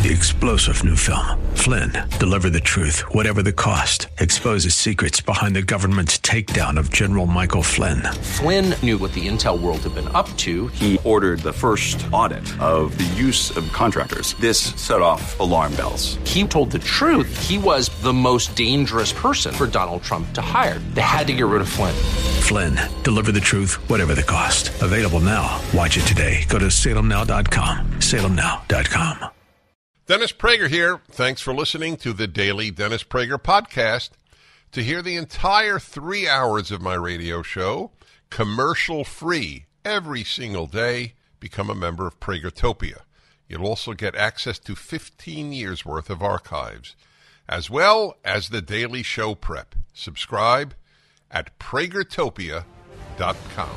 The explosive new film, Flynn, deliver the truth, whatever the cost. Exposes secrets behind the government's takedown of General Michael Flynn. Flynn knew what the intel world had been up to. He ordered the first audit of the use of contractors. This set off alarm bells. He told the truth. He was the most dangerous person for Donald Trump to hire. They had to get rid of Flynn. Flynn, deliver the truth, whatever the cost. Available now. Watch it today. Go to salemnow.com. salemnow.com. Dennis Prager here. Thanks for listening to the Daily Dennis Prager Podcast. To hear the entire 3 hours of my radio show, commercial-free, every single day, become a member of Pragertopia. You'll also get access to 15 years' worth of archives, as well as the daily show prep. Subscribe at Pragertopia.com.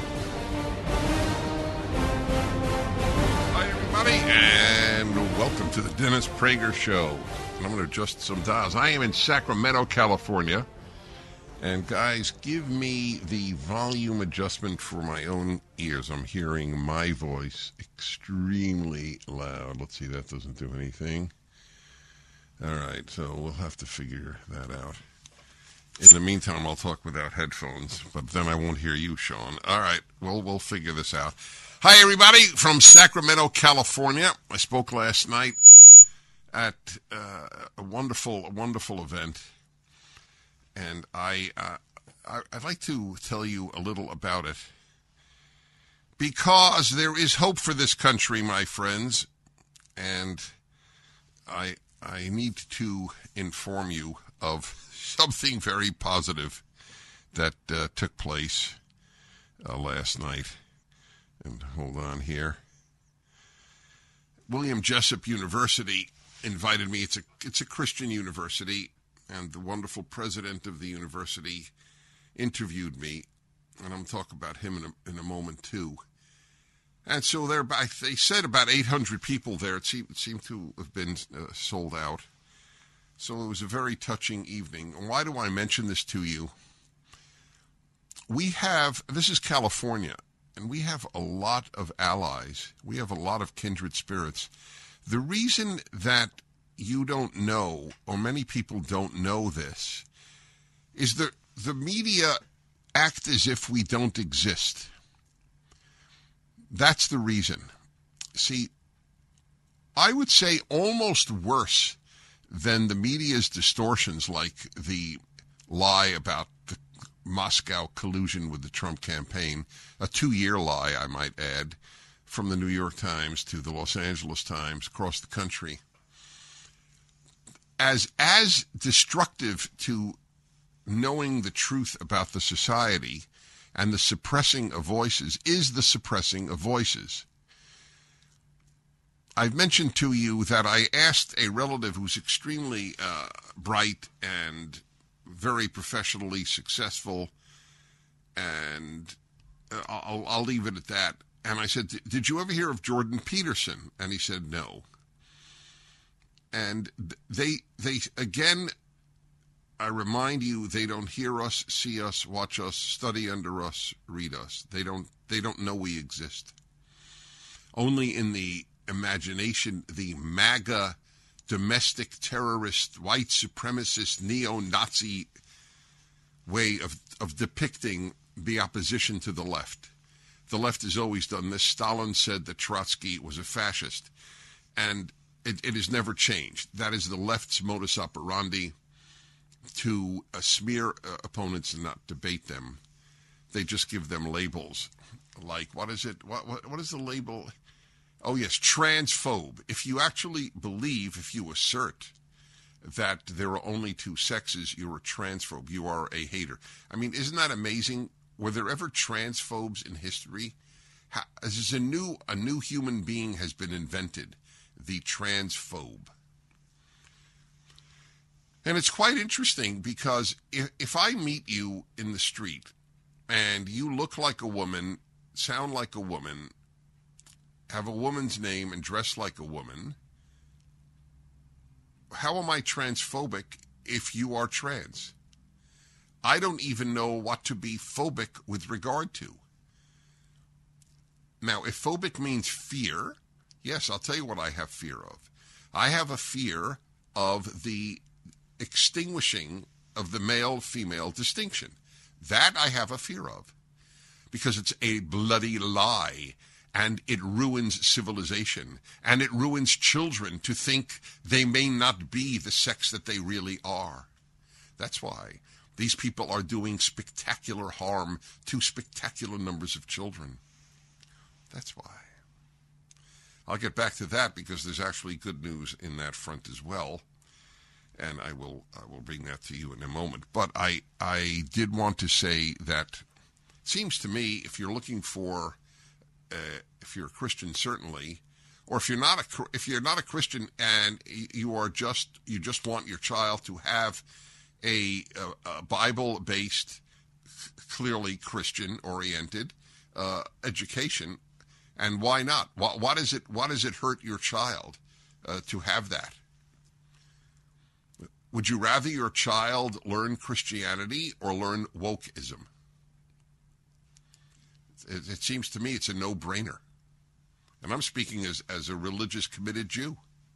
Hi, everybody, and welcome to the Dennis Prager Show. I'm going to adjust some dials. I am in Sacramento, California. And guys, give me the volume adjustment for my own ears. I'm hearing my voice extremely loud. Let's see, that doesn't do anything. All right, so we'll have to figure that out. In the meantime, I'll talk without headphones, but then I won't hear you, Sean. All right, well, we'll figure this out. Hi, everybody, from Sacramento, California. I spoke last night at a wonderful event, and I'd like to tell you a little about it, because there is hope for this country, my friends, and I need to inform you of something very positive that took place last night. And hold on here. William Jessup University invited me. It's a Christian university, and the wonderful president of the university interviewed me, and I'm talking about him in a moment too. And so they said about 800 people there. It seemed to have been sold out. So it was a very touching evening. And why do I mention this to you? This is California, and we have a lot of allies. We have a lot of kindred spirits. The reason that you don't know, or many people don't know this, is that the media act as if we don't exist. That's the reason. See, I would say almost worse than the media's distortions, like the lie about the Moscow collusion with the Trump campaign, a 2-year lie, I might add, from the New York Times to the Los Angeles Times, across the country. As destructive to knowing the truth about the society and the suppressing of voices is the suppressing of voices. I've mentioned to you that I asked a relative who's extremely bright and very professionally successful, and I'll leave it at that. And I said, did you ever hear of Jordan Peterson? And he said, no. And they again, I remind you, they don't hear us, see us, watch us, study under us, read us. They don't know we exist. Only in the imagination, the MAGA, domestic terrorist, white supremacist, neo-Nazi way of depicting the opposition to the left. The left has always done this. Stalin said that Trotsky was a fascist, and it has never changed. That is the left's modus operandi, to smear opponents and not debate them. They just give them labels. Like, what is it? What is the label? Oh, yes, transphobe. If you actually believe, if you assert that there are only two sexes, you're a transphobe. You are a hater. I mean, isn't that amazing? Were there ever transphobes in history? As a new human being has been invented, the transphobe. And it's quite interesting, because if I meet you in the street and you look like a woman, sound like a woman, have a woman's name and dress like a woman, how am I transphobic if you are trans? I don't even know what to be phobic with regard to. Now, if phobic means fear, yes, I'll tell you what I have fear of. I have a fear of the extinguishing of the male-female distinction. That I have a fear of, because it's a bloody lie, and it ruins civilization, and it ruins children to think they may not be the sex that they really are. That's why these people are doing spectacular harm to spectacular numbers of children. That's why. I'll get back to that, because there's actually good news in that front as well, and I will bring that to you in a moment. But I did want to say that it seems to me, if you're looking for, if you're a Christian certainly, or if you're not a Christian and you just want your child to have a Bible-based, clearly Christian-oriented education. And why not? Why does it hurt your child to have that? Would you rather your child learn Christianity or learn wokeism? It seems to me it's a no-brainer. And I'm speaking as a religious committed Jew.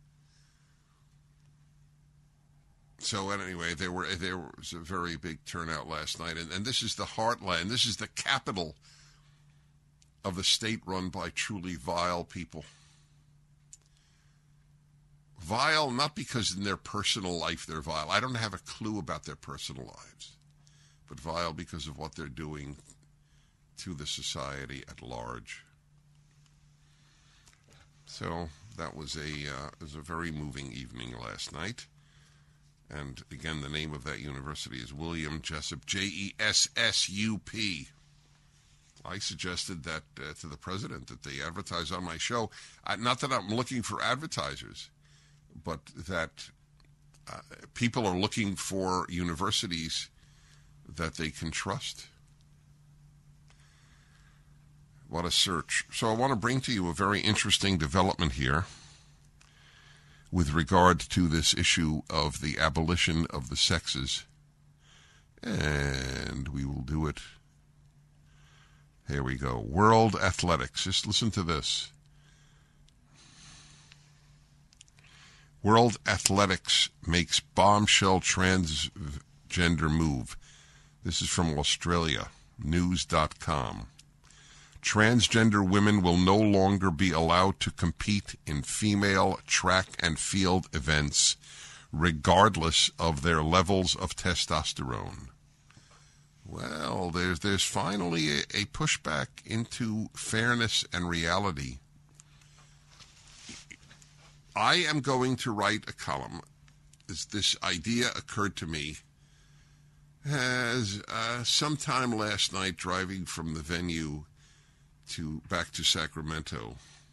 So anyway, there was a very big turnout last night, and this is the heartland. This is the capital of the state run by truly vile people. Vile, not because in their personal life they're vile. I don't have a clue about their personal lives. But vile because of what they're doing to the society at large. So that was a very moving evening last night. And again, the name of that university is William Jessup, Jessup. I suggested that to the president that they advertise on my show. Not that I'm looking for advertisers, but that people are looking for universities that they can trust. What a search. So I want to bring to you a very interesting development here with regard to this issue of the abolition of the sexes. And we will do it. Here we go. World Athletics. Just listen to this. World Athletics makes bombshell transgender move. This is from Australia, news.com. Transgender women will no longer be allowed to compete in female track and field events, regardless of their levels of testosterone. Well, there's finally a pushback into fairness and reality. I am going to write a column. This idea occurred to me as sometime last night driving from the venue back to Sacramento.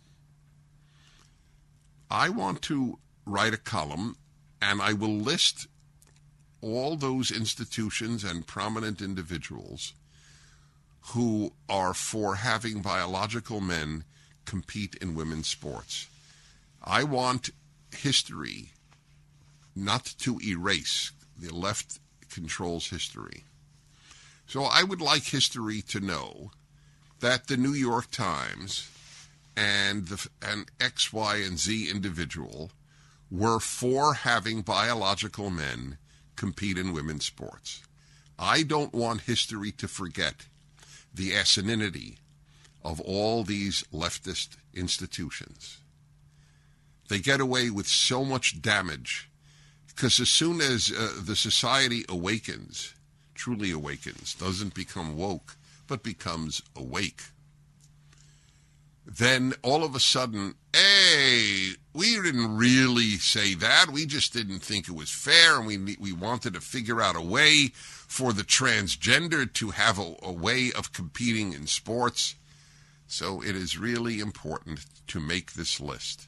I want to write a column, and I will list all those institutions and prominent individuals who are for having biological men compete in women's sports. I want history not to erase. The left controls history. So I would like history to know that the New York Times and an X, Y, and Z individual were for having biological men compete in women's sports. I don't want history to forget the asininity of all these leftist institutions. They get away with so much damage because as soon as the society awakens, truly awakens, doesn't become woke, but becomes awake, then all of a sudden, hey, we didn't really say that. We just didn't think it was fair, and we wanted to figure out a way for the transgender to have a way of competing in sports. So it is really important to make this list.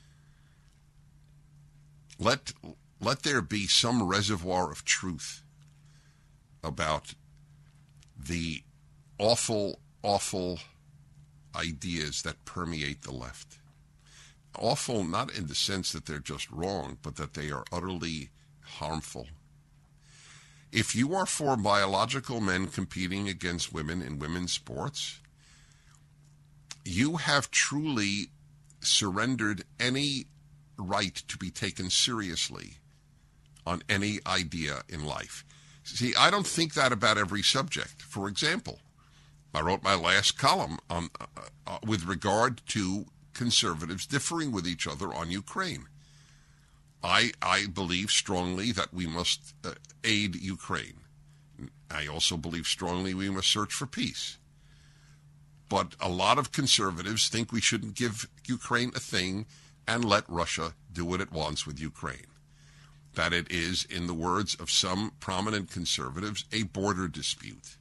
Let there be some reservoir of truth about the awful, awful ideas that permeate the left. Awful not in the sense that they're just wrong, but that they are utterly harmful. If you are for biological men competing against women in women's sports, you have truly surrendered any right to be taken seriously on any idea in life. See, I don't think that about every subject. For example, I wrote my last column on, with regard to conservatives differing with each other on Ukraine. I believe strongly that we must aid Ukraine. I also believe strongly we must search for peace. But a lot of conservatives think we shouldn't give Ukraine a thing and let Russia do what it wants with Ukraine. That it is, in the words of some prominent conservatives, a border dispute.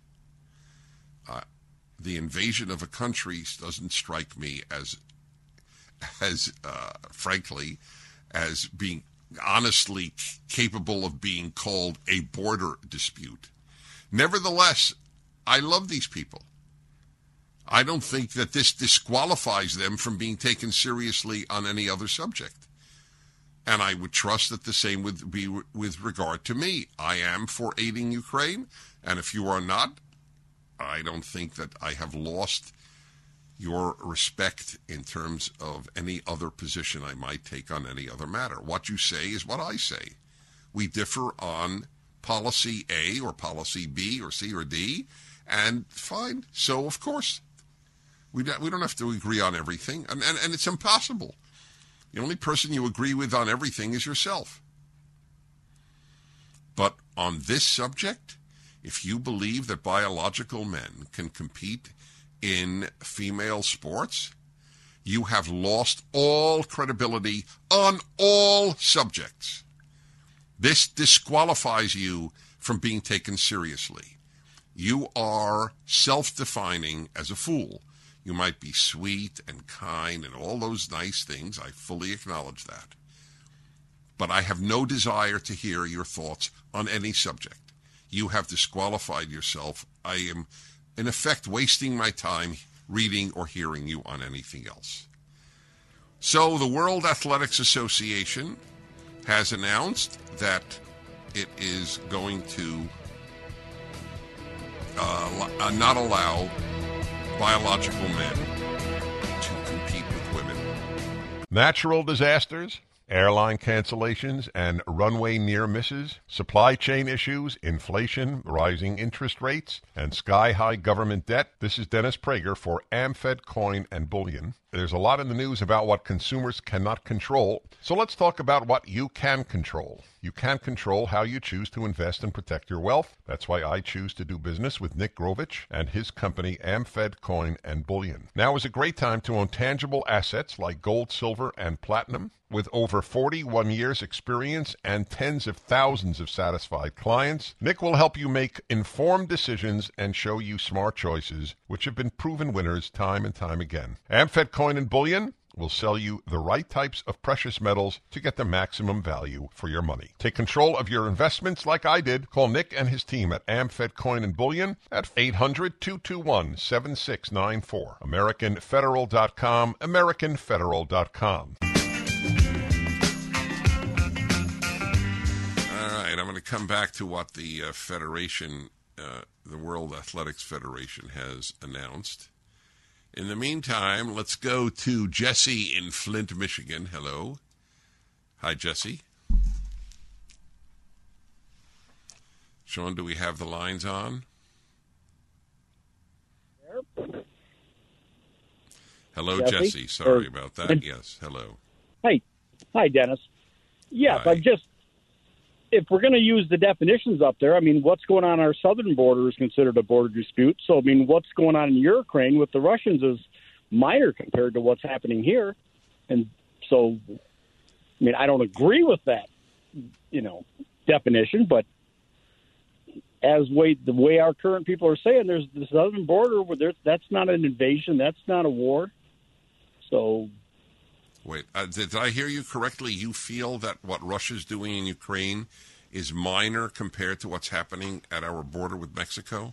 The invasion of a country doesn't strike me as frankly, as being honestly capable of being called a border dispute. Nevertheless, I love these people. I don't think that this disqualifies them from being taken seriously on any other subject. And I would trust that the same would be with regard to me. I am for aiding Ukraine, and if you are not, I don't think that I have lost your respect in terms of any other position I might take on any other matter. What you say is what I say. We differ on policy A or policy B or C or D, and fine. So, of course, we don't have to agree on everything, and it's impossible. The only person you agree with on everything is yourself. But on this subject, if you believe that biological men can compete in female sports, you have lost all credibility on all subjects. This disqualifies you from being taken seriously. You are self-defining as a fool. You might be sweet and kind and all those nice things. I fully acknowledge that. But I have no desire to hear your thoughts on any subject. You have disqualified yourself. I am, in effect, wasting my time reading or hearing you on anything else. So the World Athletics Association has announced that it is going to not allow biological men to compete with women. Natural disasters, airline cancellations and runway near misses, supply chain issues, inflation, rising interest rates, and sky-high government debt. This is Dennis Prager for AmFed Coin and Bullion. There's a lot in the news about what consumers cannot control, so let's talk about what you can control. You can control how you choose to invest and protect your wealth. That's why I choose to do business with Nick Grovich and his company AmFed Coin and Bullion. Now is a great time to own tangible assets like gold, silver, and platinum. With over 41 years experience and tens of thousands of satisfied clients, Nick will help you make informed decisions and show you smart choices, which have been proven winners time and time again. AmFed Coin and Bullion will sell you the right types of precious metals to get the maximum value for your money. Take control of your investments like I did. Call Nick and his team at AmFed Coin and Bullion at 800-221-7694. AmericanFederal.com, AmericanFederal.com. I'm going to come back to what the Federation, the World Athletics Federation, has announced. In the meantime, let's go to Jesse in Flint, Michigan. Hello. Hi, Jesse. Sean, do we have the lines on? Hello, Jesse. Sorry about that. Yes, hello. Hey. Hi, Dennis. Yes, Hi. If we're going to use the definitions up there, I mean, what's going on our southern border is considered a border dispute. So, I mean, what's going on in Ukraine with the Russians is minor compared to what's happening here. And so, I mean, I don't agree with that, definition, but the way our current people are saying, there's the southern border where that's not an invasion, that's not a war. So... Wait, did I hear you correctly? You feel that what Russia's doing in Ukraine is minor compared to what's happening at our border with Mexico?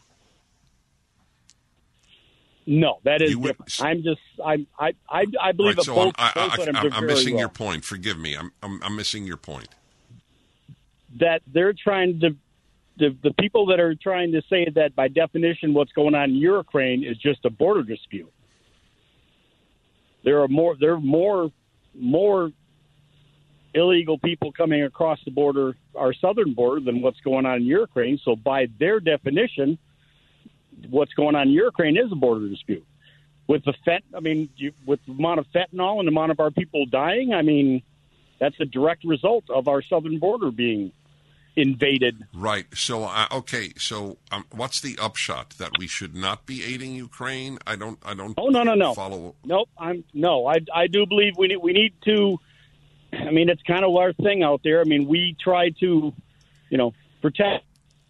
No, that is different. I believe right, that both I'm missing your point. Forgive me. I'm missing your point. That they're trying to the people that are trying to say that by definition what's going on in Ukraine is just a border dispute. They're more illegal people coming across the border, our southern border, than what's going on in Ukraine. So by their definition, what's going on in Ukraine is a border dispute. With the with the amount of fentanyl and the amount of our people dying, I mean, that's a direct result of our southern border being invaded. Right. So, okay. So, what's the upshot? That we should not be aiding Ukraine? I don't. Oh, no. Follow. Nope. I do believe we need to. I mean, it's kind of our thing out there. I mean, we try to, protect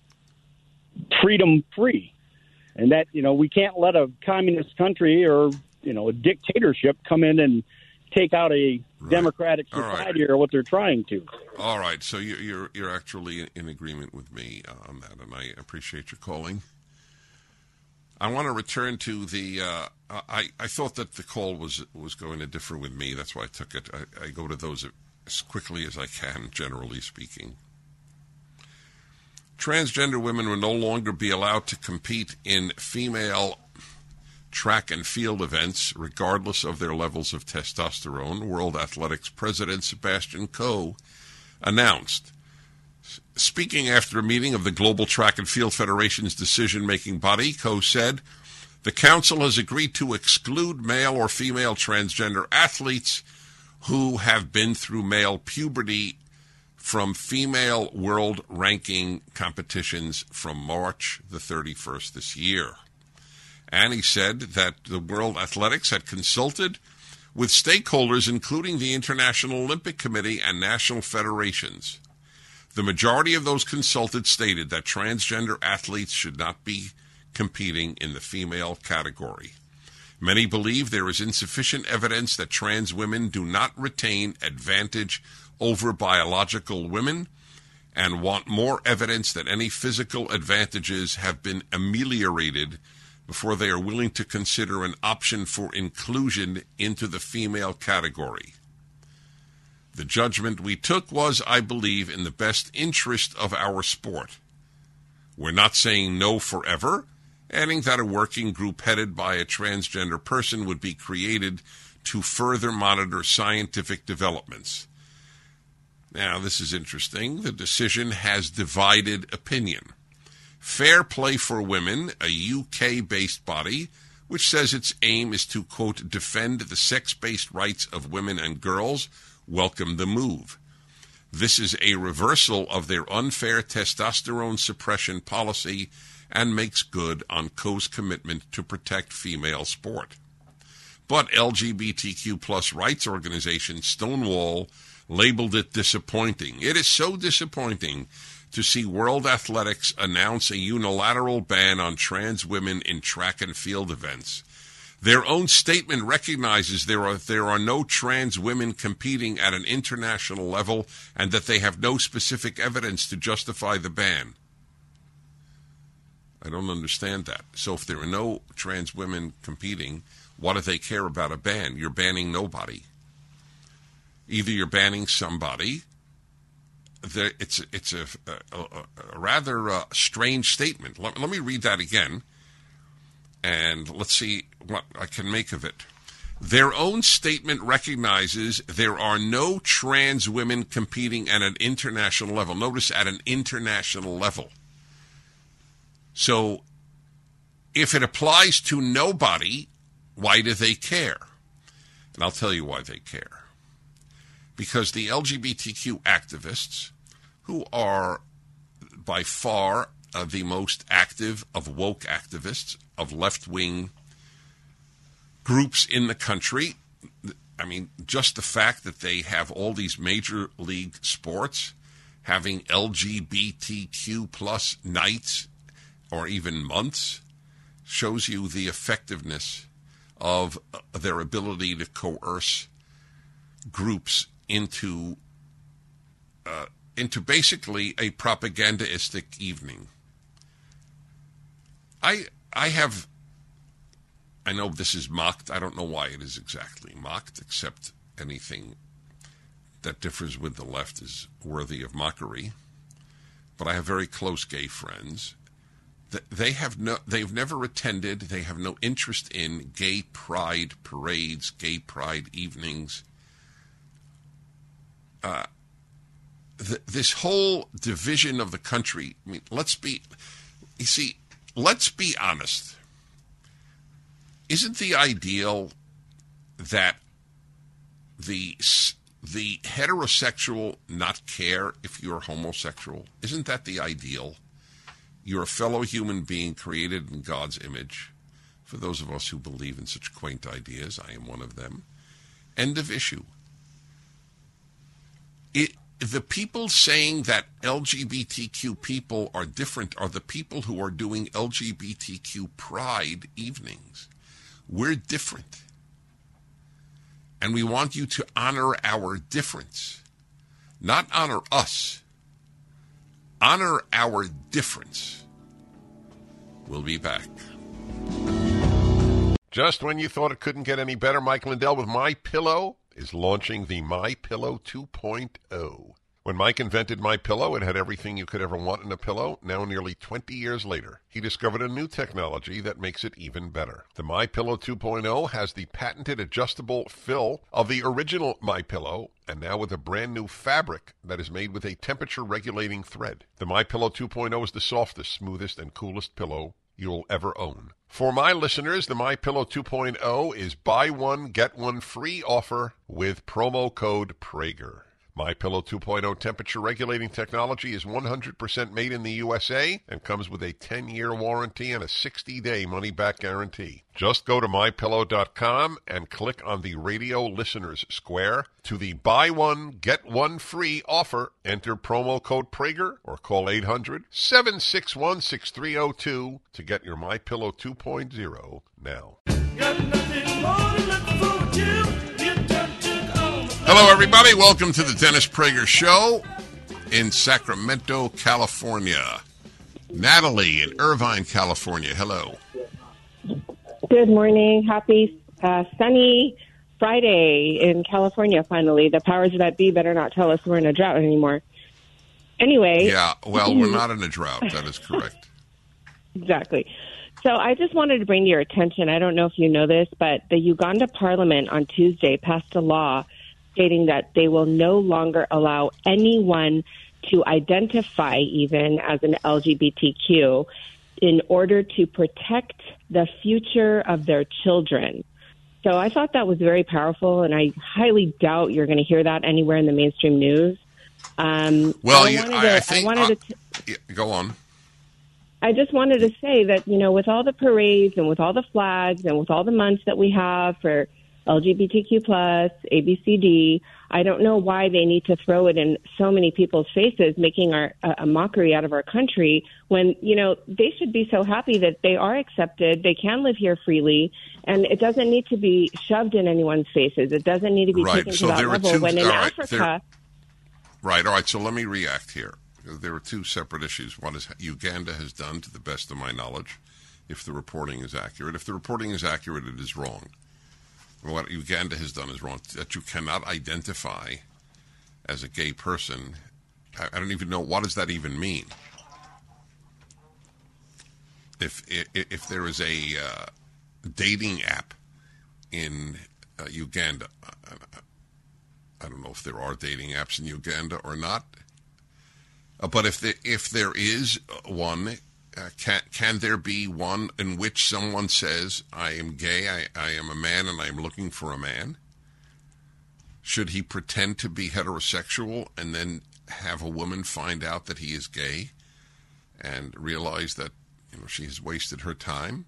freedom free, and that we can't let a communist country or a dictatorship come in and take out a democratic society or what they're trying to. All right, so you're actually in agreement with me on that, and I appreciate your calling. I want to return to the. I thought that the call was going to differ with me. That's why I took it. I go to those as quickly as I can, generally speaking. Transgender women will no longer be allowed to compete in female track and field events, regardless of their levels of testosterone, World Athletics President Sebastian Coe announced. Speaking after a meeting of the Global Track and Field Federation's decision-making body, Coe said, the council has agreed to exclude male or female transgender athletes who have been through male puberty from female world ranking competitions from March the 31st this year. And he said that the World Athletics had consulted with stakeholders, including the International Olympic Committee and national federations. The majority of those consulted stated that transgender athletes should not be competing in the female category. Many believe there is insufficient evidence that trans women do not retain advantage over biological women and want more evidence that any physical advantages have been ameliorated before they are willing to consider an option for inclusion into the female category. The judgment we took was, I believe, in the best interest of our sport. We're not saying no forever, adding that a working group headed by a transgender person would be created to further monitor scientific developments. Now, this is interesting. The decision has divided opinion. Fair Play for Women, a UK-based body, which says its aim is to, quote, defend the sex-based rights of women and girls, welcomed the move. This is a reversal of their unfair testosterone suppression policy and makes good on Coe's commitment to protect female sport. But LGBTQ plus rights organization Stonewall labeled it disappointing. It is so disappointing to see World Athletics announce a unilateral ban on trans women in track and field events. Their own statement recognizes there are no trans women competing at an international level and that they have no specific evidence to justify the ban. I don't understand that. So if there are no trans women competing, why do they care about a ban? You're banning nobody. Either you're banning somebody. It's a rather strange statement. Let me read that again, and let's see what I can make of it. Their own statement recognizes there are no trans women competing at an international level. Notice, at an international level. So if it applies to nobody, why do they care? And I'll tell you why they care. Because the LGBTQ activists, who are by far the most active of woke activists, of left-wing groups in the country, I mean, just the fact that they have all these major league sports having LGBTQ plus nights or even months shows you the effectiveness of their ability to coerce groups into basically a propagandistic evening. I know this is mocked. I don't know why it is exactly mocked, except anything that differs with the left is worthy of mockery. But I have very close gay friends. They've never attended, they have no interest in gay pride parades, gay pride evenings. this whole division of the country. I mean, let's be honest. Isn't the ideal that the heterosexual not care if you're homosexual? Isn't that the ideal? You're a fellow human being created in God's image. For those of us who believe in such quaint ideas, I am one of them. End of issue. The people saying that LGBTQ people are different are the people who are doing LGBTQ pride evenings. We're different. And we want you to honor our difference. Not honor us. Honor our difference. We'll be back. Just when you thought it couldn't get any better, Mike Lindell with MyPillow is launching the MyPillow 2.0. When Mike invented MyPillow, it had everything you could ever want in a pillow. Now, nearly 20 years later, he discovered a new technology that makes it even better. The MyPillow 2.0 has the patented adjustable fill of the original MyPillow, and now with a brand new fabric that is made with a temperature-regulating thread. The MyPillow 2.0 is the softest, smoothest, and coolest pillow you'll ever own. For my listeners, the MyPillow 2.0 is buy one, get one free offer with promo code Prager. MyPillow 2.0 temperature-regulating technology is 100% made in the USA and comes with a 10-year warranty and a 60-day money-back guarantee. Just go to MyPillow.com and click on the radio listeners square to the buy one, get one free offer. Enter promo code Prager or call 800-761-6302 to get your MyPillow 2.0 now. Hello, everybody. Welcome to the Dennis Prager Show in Sacramento, California. Natalie in Irvine, California. Hello. Good morning. Happy sunny Friday in California, finally. The powers that be better not tell us we're in a drought anymore. Anyway. Yeah, well, we're not in a drought. That is correct. Exactly. So I just wanted to bring to your attention, I don't know if you know this, but the Uganda Parliament on Tuesday passed a law stating that they will no longer allow anyone to identify even as an LGBTQ in order to protect the future of their children. So I thought that was very powerful, and I highly doubt you're going to hear that anywhere in the mainstream news. Go on. I just wanted to say that, you know, with all the parades and with all the flags and with all the months that we have for LGBTQ+, ABCD, I don't know why they need to throw it in so many people's faces, making a mockery out of our country when, you know, they should be so happy that they are accepted, they can live here freely, and it doesn't need to be shoved in anyone's faces. It doesn't need to be taken to that level. When in Africa... Right, all right, so let me react here. There are two separate issues. One is Uganda has done, to the best of my knowledge, if the reporting is accurate. If the reporting is accurate, it is wrong. What Uganda has done is wrong, that you cannot identify as a gay person. I don't even know, what does that even mean? If there is a dating app in Uganda, I don't know if there are dating apps in Uganda or not, but if there is one, can there be one in which someone says, I am gay, I am a man, and I am looking for a man? Should he pretend to be heterosexual and then have a woman find out that he is gay and realize that, you know, she has wasted her time?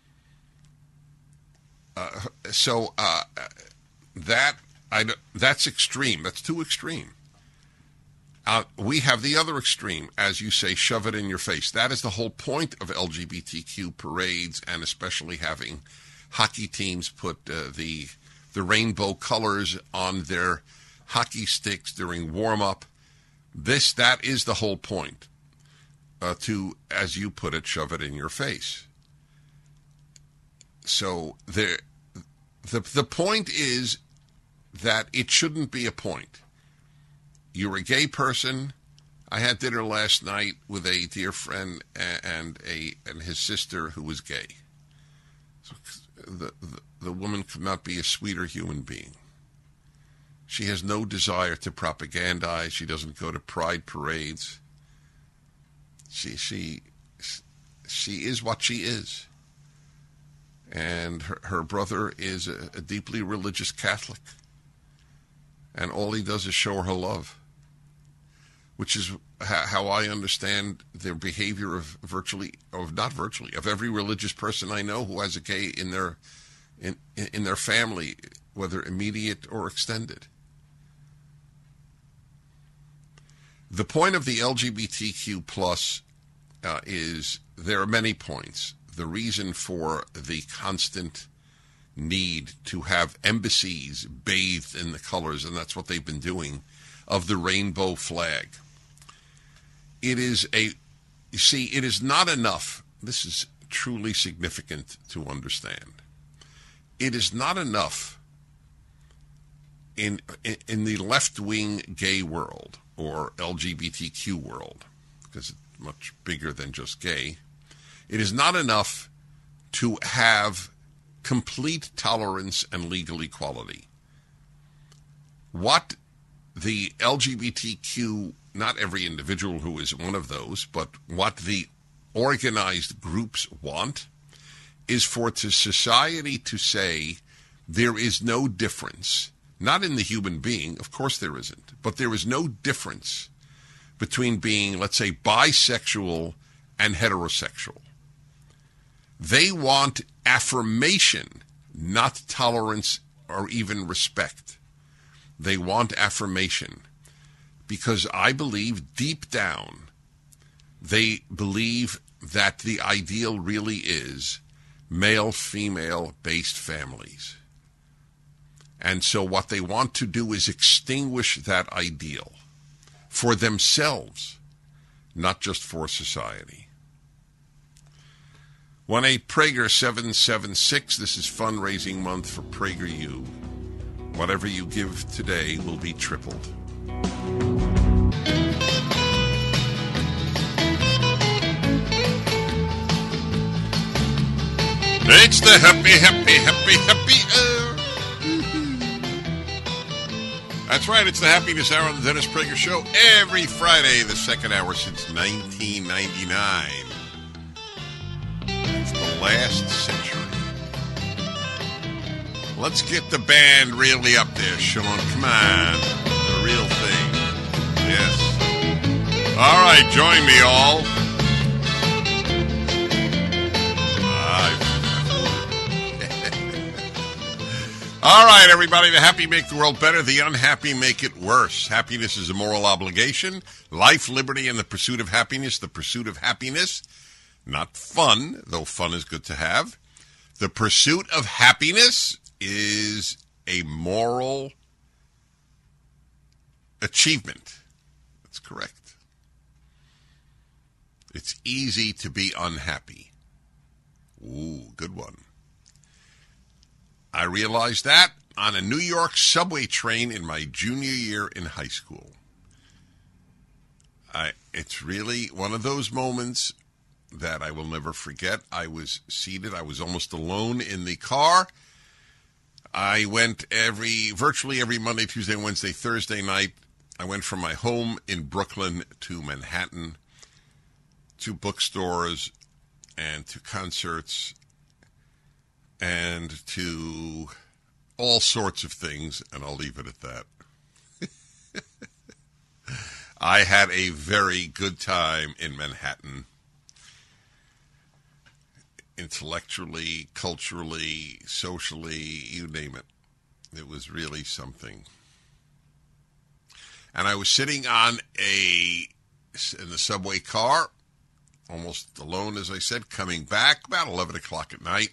That's extreme. That's too extreme. We have the other extreme, as you say, shove it in your face. That is the whole point of LGBTQ parades, and especially having hockey teams put the rainbow colors on their hockey sticks during warm-up. That is the whole point, to, as you put it, shove it in your face. So the point is that it shouldn't be a point. You're a gay person. I had dinner last night with a dear friend and his sister who was gay. So the woman could not be a sweeter human being. She has no desire to propagandize. She doesn't go to pride parades. She is what she is. And her brother is a deeply religious Catholic. And all he does is show her love, which is how I understand the behavior of every religious person I know who has a gay in their family, whether immediate or extended. The point of the LGBTQ plus is there are many points. The reason for the constant need to have embassies bathed in the colors, and that's what they've been doing, of the rainbow flag. It is not enough. This is truly significant to understand. It is not enough in the left-wing gay world or LGBTQ world, because it's much bigger than just gay. It is not enough to have complete tolerance and legal equality. What the LGBTQ, not every individual who is one of those, but what the organized groups want is for the society to say there is no difference, not in the human being, of course there isn't, but there is no difference between being, let's say, bisexual and heterosexual. They want affirmation, not tolerance or even respect. They want affirmation because I believe deep down they believe that the ideal really is male-female based families. And so what they want to do is extinguish that ideal for themselves, not just for society. 1-8-PRAGER-776. This is fundraising month for PragerU. Whatever you give today will be tripled. It's the happy hour. That's right, it's the Happiness Hour on the Dennis Prager Show every Friday, the second hour since 1999. It's the last century. Let's get the band really up there, Sean. Come on. The real thing. Yes. All right, join me all. All right, everybody. The happy make the world better. The unhappy make it worse. Happiness is a moral obligation. Life, liberty, and the pursuit of happiness. The pursuit of happiness. Not fun, though fun is good to have. The pursuit of happiness is a moral achievement. That's correct. It's easy to be unhappy. Ooh, good one. I realized that on a New York subway train in my junior year in high school. It's really one of those moments that I will never forget. I was seated. I was almost alone in the car. I went virtually every Monday, Tuesday, Wednesday, Thursday night. I went from my home in Brooklyn to Manhattan, to bookstores, and to concerts, and to all sorts of things, and I'll leave it at that. I had a very good time in Manhattan, intellectually, culturally, socially, you name it. It was really something. And I was sitting in the subway car, almost alone, as I said, coming back about 11 o'clock at night.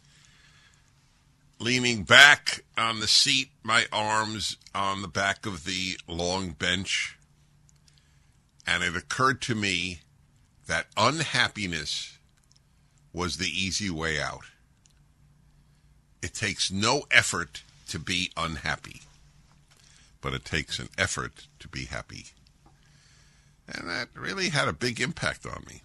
Leaning back on the seat, my arms on the back of the long bench. And it occurred to me that unhappiness was the easy way out. It takes no effort to be unhappy, but it takes an effort to be happy. And that really had a big impact on me.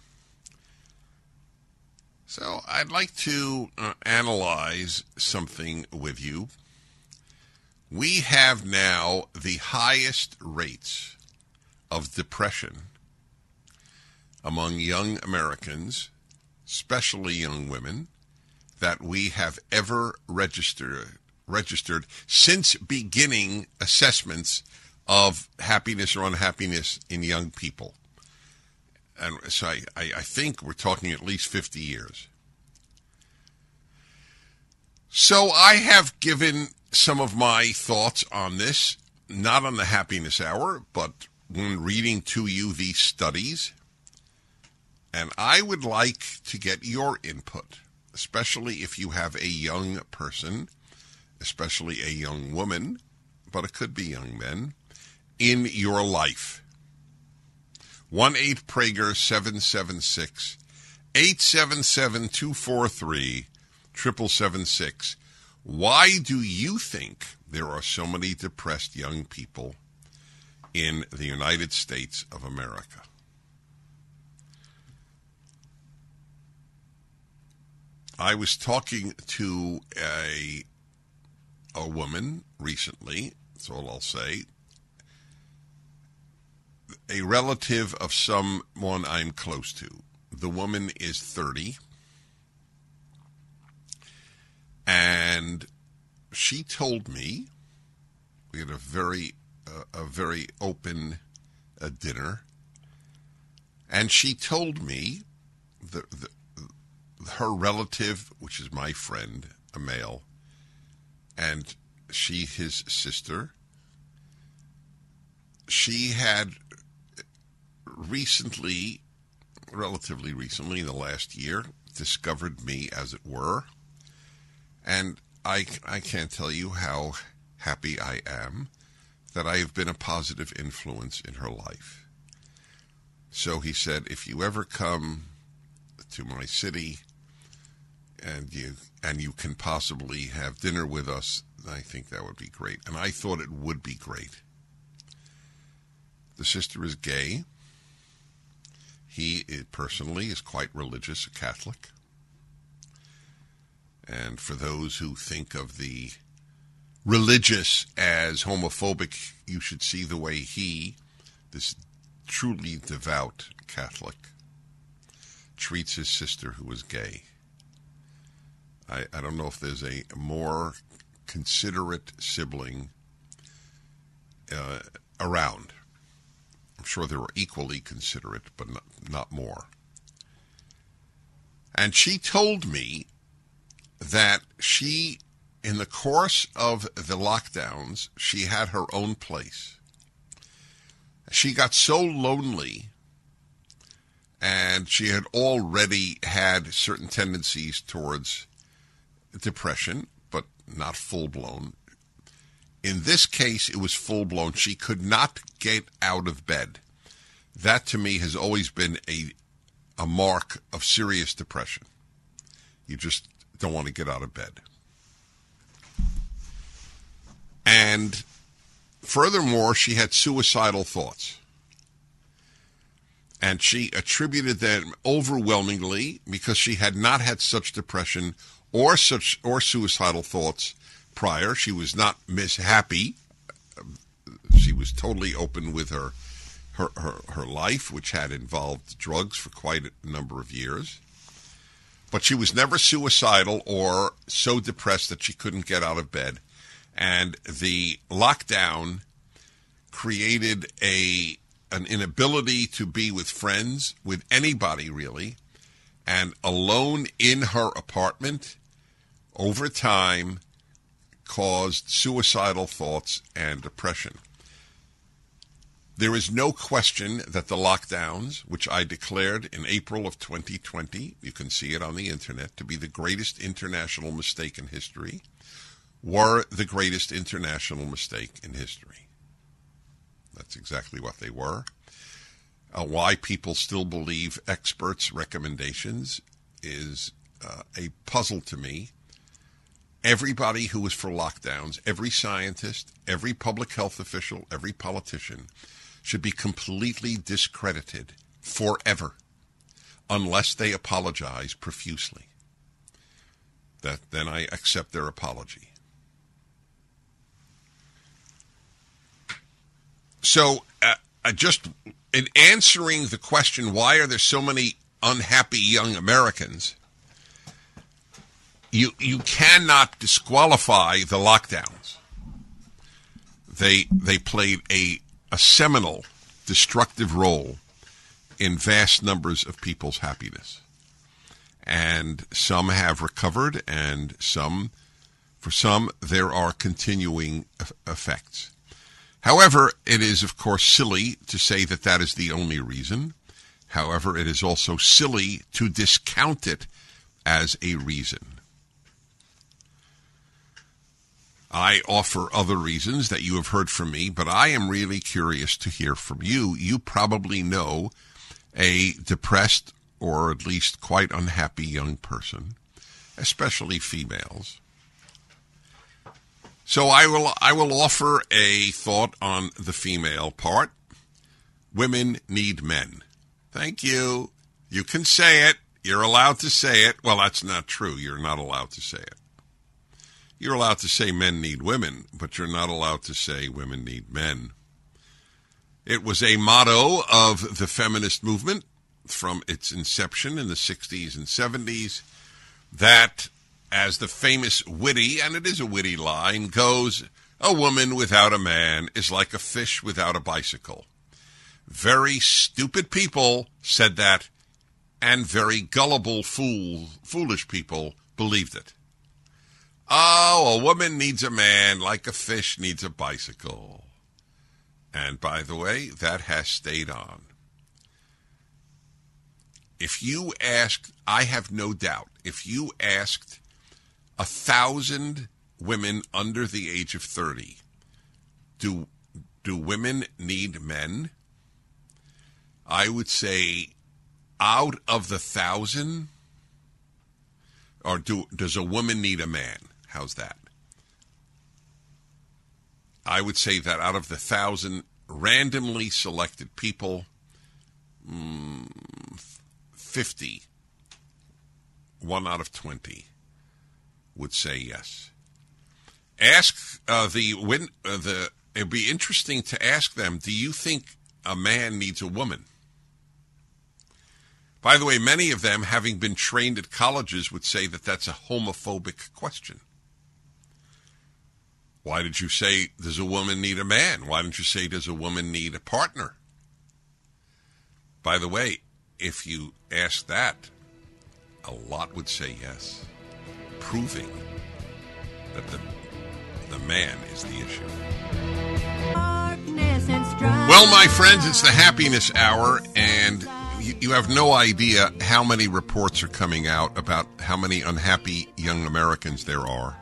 So I'd like to analyze something with you. We have now the highest rates of depression among young Americans, especially young women, that we have ever registered since beginning assessments of happiness or unhappiness in young people. And so I think we're talking at least 50 years. So I have given some of my thoughts on this, not on the Happiness Hour, but when reading to you these studies. And I would like to get your input, especially if you have a young person, especially a young woman, but it could be young men, in your life. 1-8-PRAGER-776, 877-243-7776. Why do you think there are so many depressed young people in the United States of America? I was talking to a woman recently, that's all I'll say, a relative of someone I'm close to. The woman is 30, and she told me, we had a very open dinner, and she told me her relative, which is my friend, a male, and his sister, she had relatively recently, in the last year, discovered me, as it were, and I can't tell you how happy I am that I have been a positive influence in her life. So he said, if you ever come to my city and you can possibly have dinner with us, I think that would be great. And I thought it would be great. The sister is gay. He personally is quite religious, a Catholic. And for those who think of the religious as homophobic, you should see the way this truly devout Catholic, treats his sister who is gay. I don't know if there's a more considerate sibling around. I'm sure they were equally considerate, but not more. And she told me that she, in the course of the lockdowns, she had her own place. She got so lonely, and she had already had certain tendencies towards depression, but not full-blown. In this case, it was full-blown. She could not get out of bed. That, to me, has always been a mark of serious depression. You just don't want to get out of bed. And furthermore, she had suicidal thoughts. And she attributed them overwhelmingly, because she had not had such depression or suicidal thoughts prior. She was not mishappy. She was totally open with her life, which had involved drugs for quite a number of years. But she was never suicidal or so depressed that she couldn't get out of bed. And the lockdown created an inability to be with friends, with anybody really, and alone in her apartment, over time, caused suicidal thoughts and depression. There is no question that the lockdowns, which I declared in April of 2020, you can see it on the internet, to be the greatest international mistake in history, were the greatest international mistake in history. That's exactly what they were. Why people still believe experts' recommendations is a puzzle to me. Everybody who was for lockdowns, every scientist, every public health official, every politician should be completely discredited forever unless they apologize profusely. Then I accept their apology. So just in answering the question, why are there so many unhappy young Americans, you cannot disqualify the lockdowns. They played a seminal, destructive role in vast numbers of people's happiness. And some have recovered, and for some, there are continuing effects. However, it is, of course, silly to say that that is the only reason. However, it is also silly to discount it as a reason. I offer other reasons that you have heard from me, but I am really curious to hear from you. You probably know a depressed or at least quite unhappy young person, especially females. So I will offer a thought on the female part. Women need men. Thank you. You can say it. You're allowed to say it. Well, that's not true. You're not allowed to say it. You're allowed to say men need women, but you're not allowed to say women need men. It was a motto of the feminist movement from its inception in the 60s and 70s that, as the famous witty, and it is a witty line, goes, a woman without a man is like a fish without a bicycle. Very stupid people said that, and very gullible, foolish people believed it. Oh, a woman needs a man like a fish needs a bicycle. And by the way, that has stayed on. If you asked, I have no doubt, if you asked 1,000 women under the age of 30, do women need men? I would say out of the 1,000, or does a woman need a man? How's that? I would say that out of the 1,000 randomly selected people, 50, 1 out of 20, would say yes. Ask it'd be interesting to ask them, do you think a man needs a woman? By the way, many of them, having been trained at colleges, would say that that's a homophobic question. Why did you say, does a woman need a man? Why didn't you say, does a woman need a partner? By the way, if you ask that, a lot would say yes, proving that the man is the issue. Well, my friends, it's the happiness hour, and you have no idea how many reports are coming out about how many unhappy young Americans there are.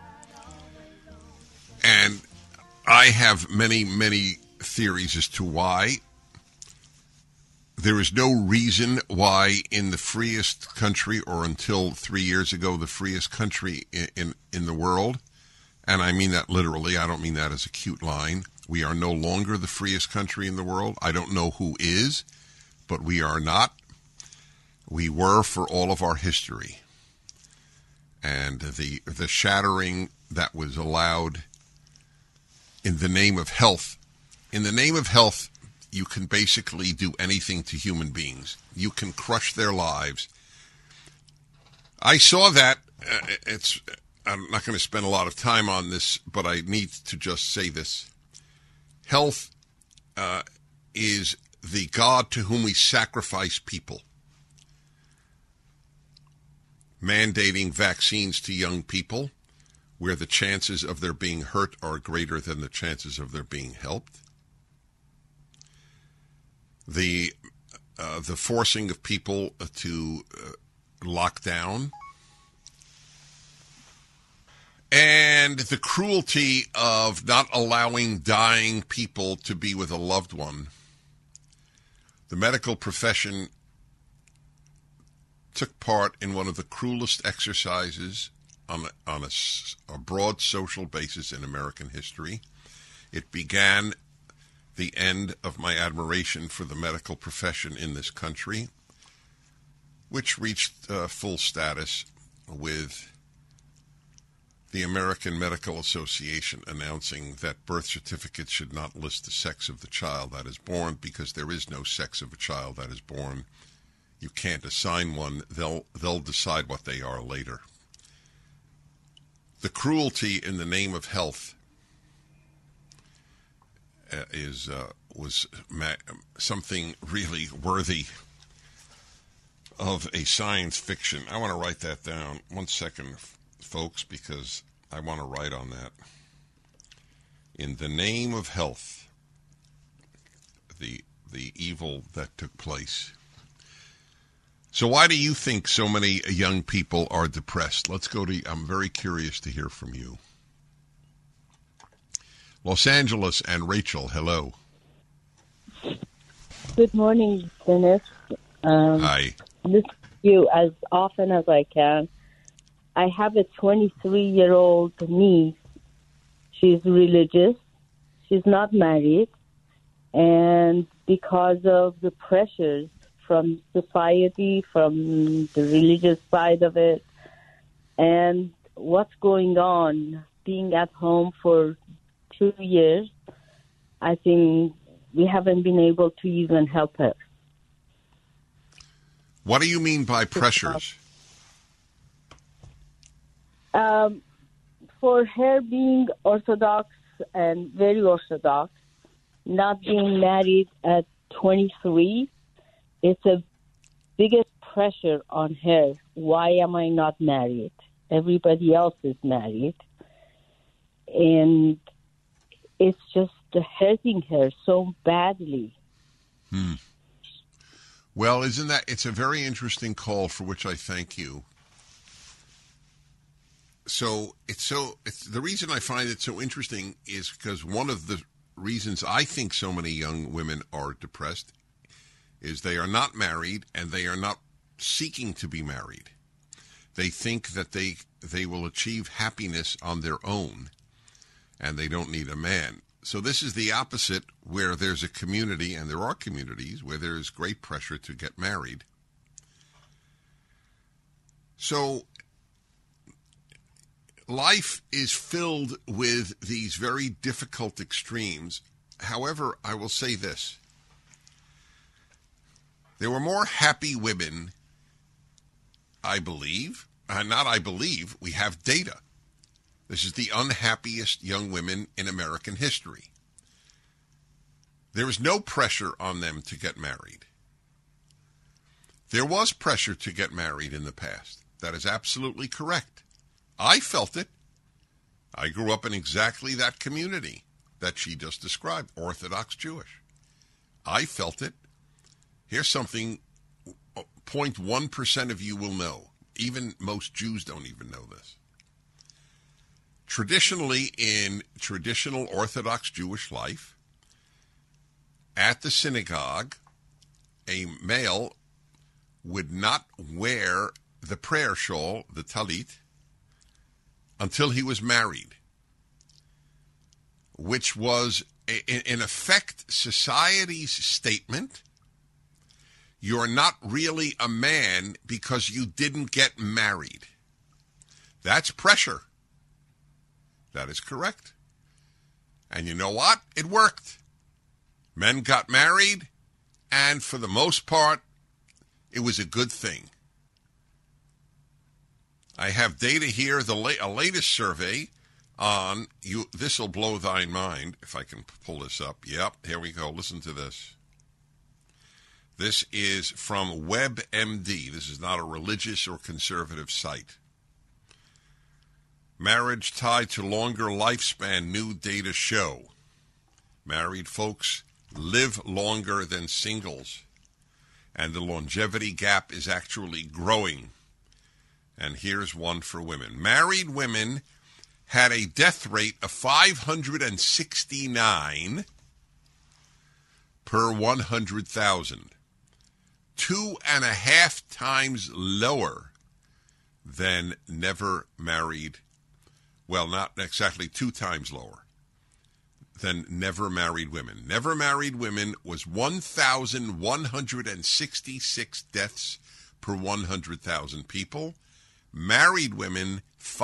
And I have many, many theories as to why. There is no reason why in the freest country, or until 3 years ago, the freest country in the world, and I mean that literally, I don't mean that as a cute line, we are no longer the freest country in the world. I don't know who is, but we are not. We were for all of our history. And the shattering that was allowed in the name of health. In the name of health, you can basically do anything to human beings. You can crush their lives. I saw that. I'm not going to spend a lot of time on this, but I need to just say this. Health is the God to whom we sacrifice people. Mandating vaccines to young people, where the chances of their being hurt are greater than the chances of their being helped. The forcing of people to lock down. And the cruelty of not allowing dying people to be with a loved one. The medical profession took part in one of the cruelest exercises on a broad social basis in American history. It began the end of my admiration for the medical profession in this country, which reached full status with the American Medical Association announcing that birth certificates should not list the sex of the child that is born because there is no sex of a child that is born. You can't assign one. They'll decide what they are later. The cruelty in the name of health was something really worthy of a science fiction. I want to write that down. 1 second, folks, because I want to write on that. In the name of health, the evil that took place. So why do you think so many young people are depressed? Let's go to, I'm very curious to hear from you. Los Angeles and Rachel, hello. Good morning, Dennis. Hi. Listen to you as often as I can. I have a 23-year-old niece. She's religious. She's not married. And because of the pressures from society, from the religious side of it, and what's going on, being at home for 2 years, I think we haven't been able to even help her. What do you mean by pressures? For her being Orthodox and very Orthodox, not being married at 23, it's a biggest pressure on her. Why am I not married? Everybody else is married. And it's just hurting her so badly. Well, it's a very interesting call for which I thank you. So it's the reason I find it so interesting is because one of the reasons I think so many young women are depressed is they are not married and they are not seeking to be married. They think that they will achieve happiness on their own and they don't need a man. So this is the opposite, where there's a community, and there are communities, where there's great pressure to get married. So life is filled with these very difficult extremes. However, I will say this. There were more happy women, I believe. We have data. This is the unhappiest young women in American history. There was no pressure on them to get married. There was pressure to get married in the past. That is absolutely correct. I felt it. I grew up in exactly that community that she just described, Orthodox Jewish. I felt it. Here's something 0.1% of you will know. Even most Jews don't even know this. Traditionally, in traditional Orthodox Jewish life, at the synagogue, a male would not wear the prayer shawl, the talit, until he was married, which was, in effect, society's statement, you're not really a man because you didn't get married. That's pressure. That is correct. And you know what? It worked. Men got married, and for the most part, it was a good thing. I have data here, a latest survey on you. This will blow thine mind, if I can pull this up. Yep, here we go. Listen to this. This is from WebMD. This is not a religious or conservative site. Marriage tied to longer lifespan, new data show. Married folks live longer than singles, and the longevity gap is actually growing. And here's one for women. Married women had a death rate of 569 per 100,000, 2.5 times lower than never married. Well, not exactly 2 times lower than never married women. Never married women was 1,166 deaths per 100,000 people. Married women,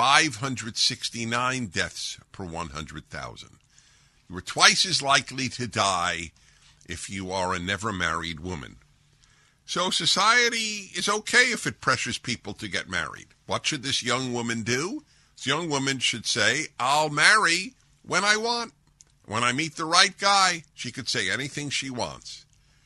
569 deaths per 100,000. You are twice as likely to die if you are a never married woman. So society is okay if it pressures people to get married. What should this young woman do? This young woman should say, I'll marry when I want. When I meet the right guy. She could say anything she wants.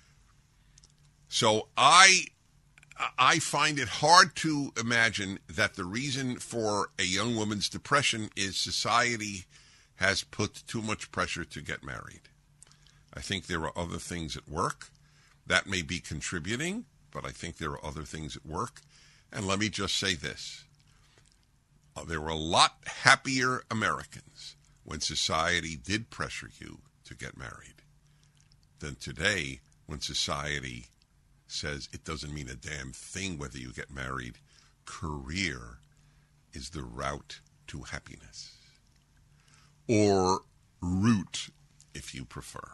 So I find it hard to imagine that the reason for a young woman's depression is society has put too much pressure to get married. I think there are other things at work that may be contributing, but I think there are other things at work. And let me just say this. There were a lot happier Americans when society did pressure you to get married than today when society says it doesn't mean a damn thing whether you get married. Career is the route to happiness. Or route, if you prefer.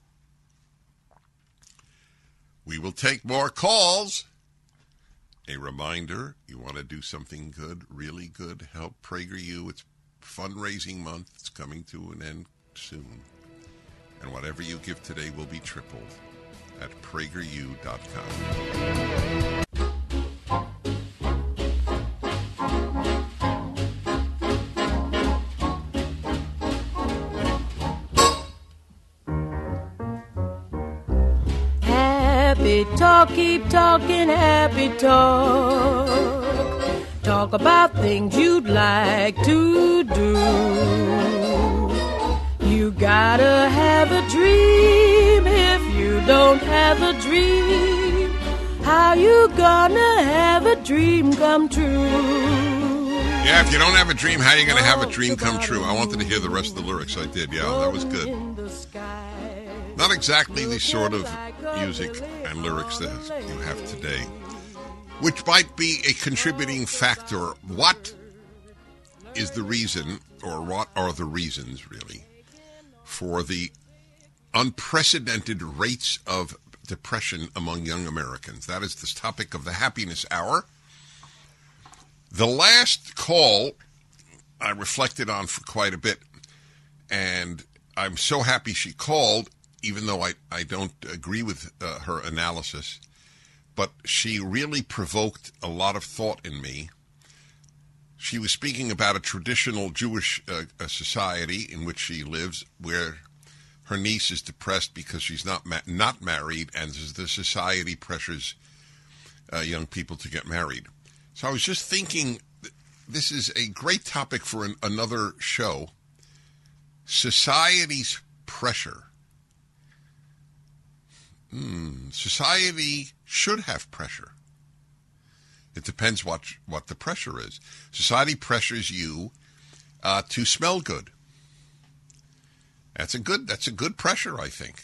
We will take more calls. A reminder, you want to do something good, really good, help PragerU. It's fundraising month. It's coming to an end soon. And whatever you give today will be tripled at PragerU.com. Happy talk, keep talking, happy talk. Talk about things you'd like to do. You gotta have a dream. If you don't have a dream, how you gonna have a dream come true? Yeah, if you don't have a dream, how are you going to have a dream come true? I wanted to hear the rest of the lyrics. I did, yeah, that was good. Not exactly the sort of music and lyrics that you have today, which might be a contributing factor. What is the reason, or what are the reasons, really, for the unprecedented rates of depression among young Americans? That is the topic of the Happiness Hour. The last call I reflected on for quite a bit, and I'm so happy she called, even though I don't agree with her analysis, but she really provoked a lot of thought in me. She was speaking about a traditional Jewish society in which she lives, where her niece is depressed because she's not married, and the society pressures young people to get married. So I was just thinking, this is a great topic for another show. Society's pressure. Society should have pressure. It depends what the pressure is. Society pressures you to smell good. That's a good pressure, I think.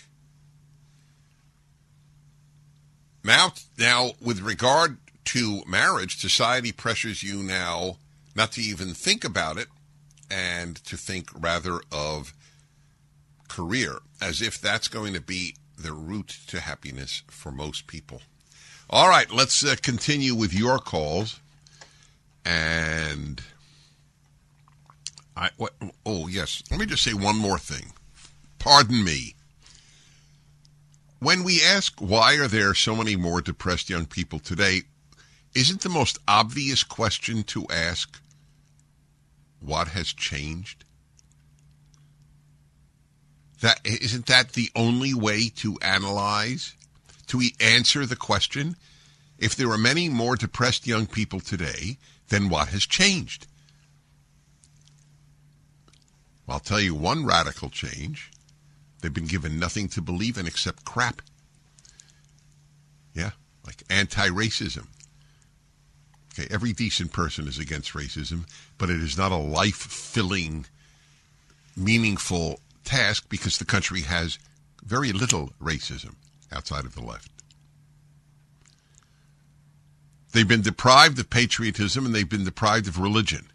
Now, with regard to marriage, society pressures you now not to even think about it and to think rather of career, as if that's going to be the route to happiness for most people. All right, let's continue with your calls. And yes, let me just say one more thing. Pardon me. When we ask why are there so many more depressed young people today, isn't the most obvious question to ask what has changed? Isn't that the only way to analyze, to answer the question? If there are many more depressed young people today, then what has changed? Well, I'll tell you one radical change. They've been given nothing to believe in except crap. Yeah, like anti-racism. Okay, every decent person is against racism, but it is not a life-filling, meaningful task because the country has very little racism outside of the left. They've been deprived of patriotism and they've been deprived of religion.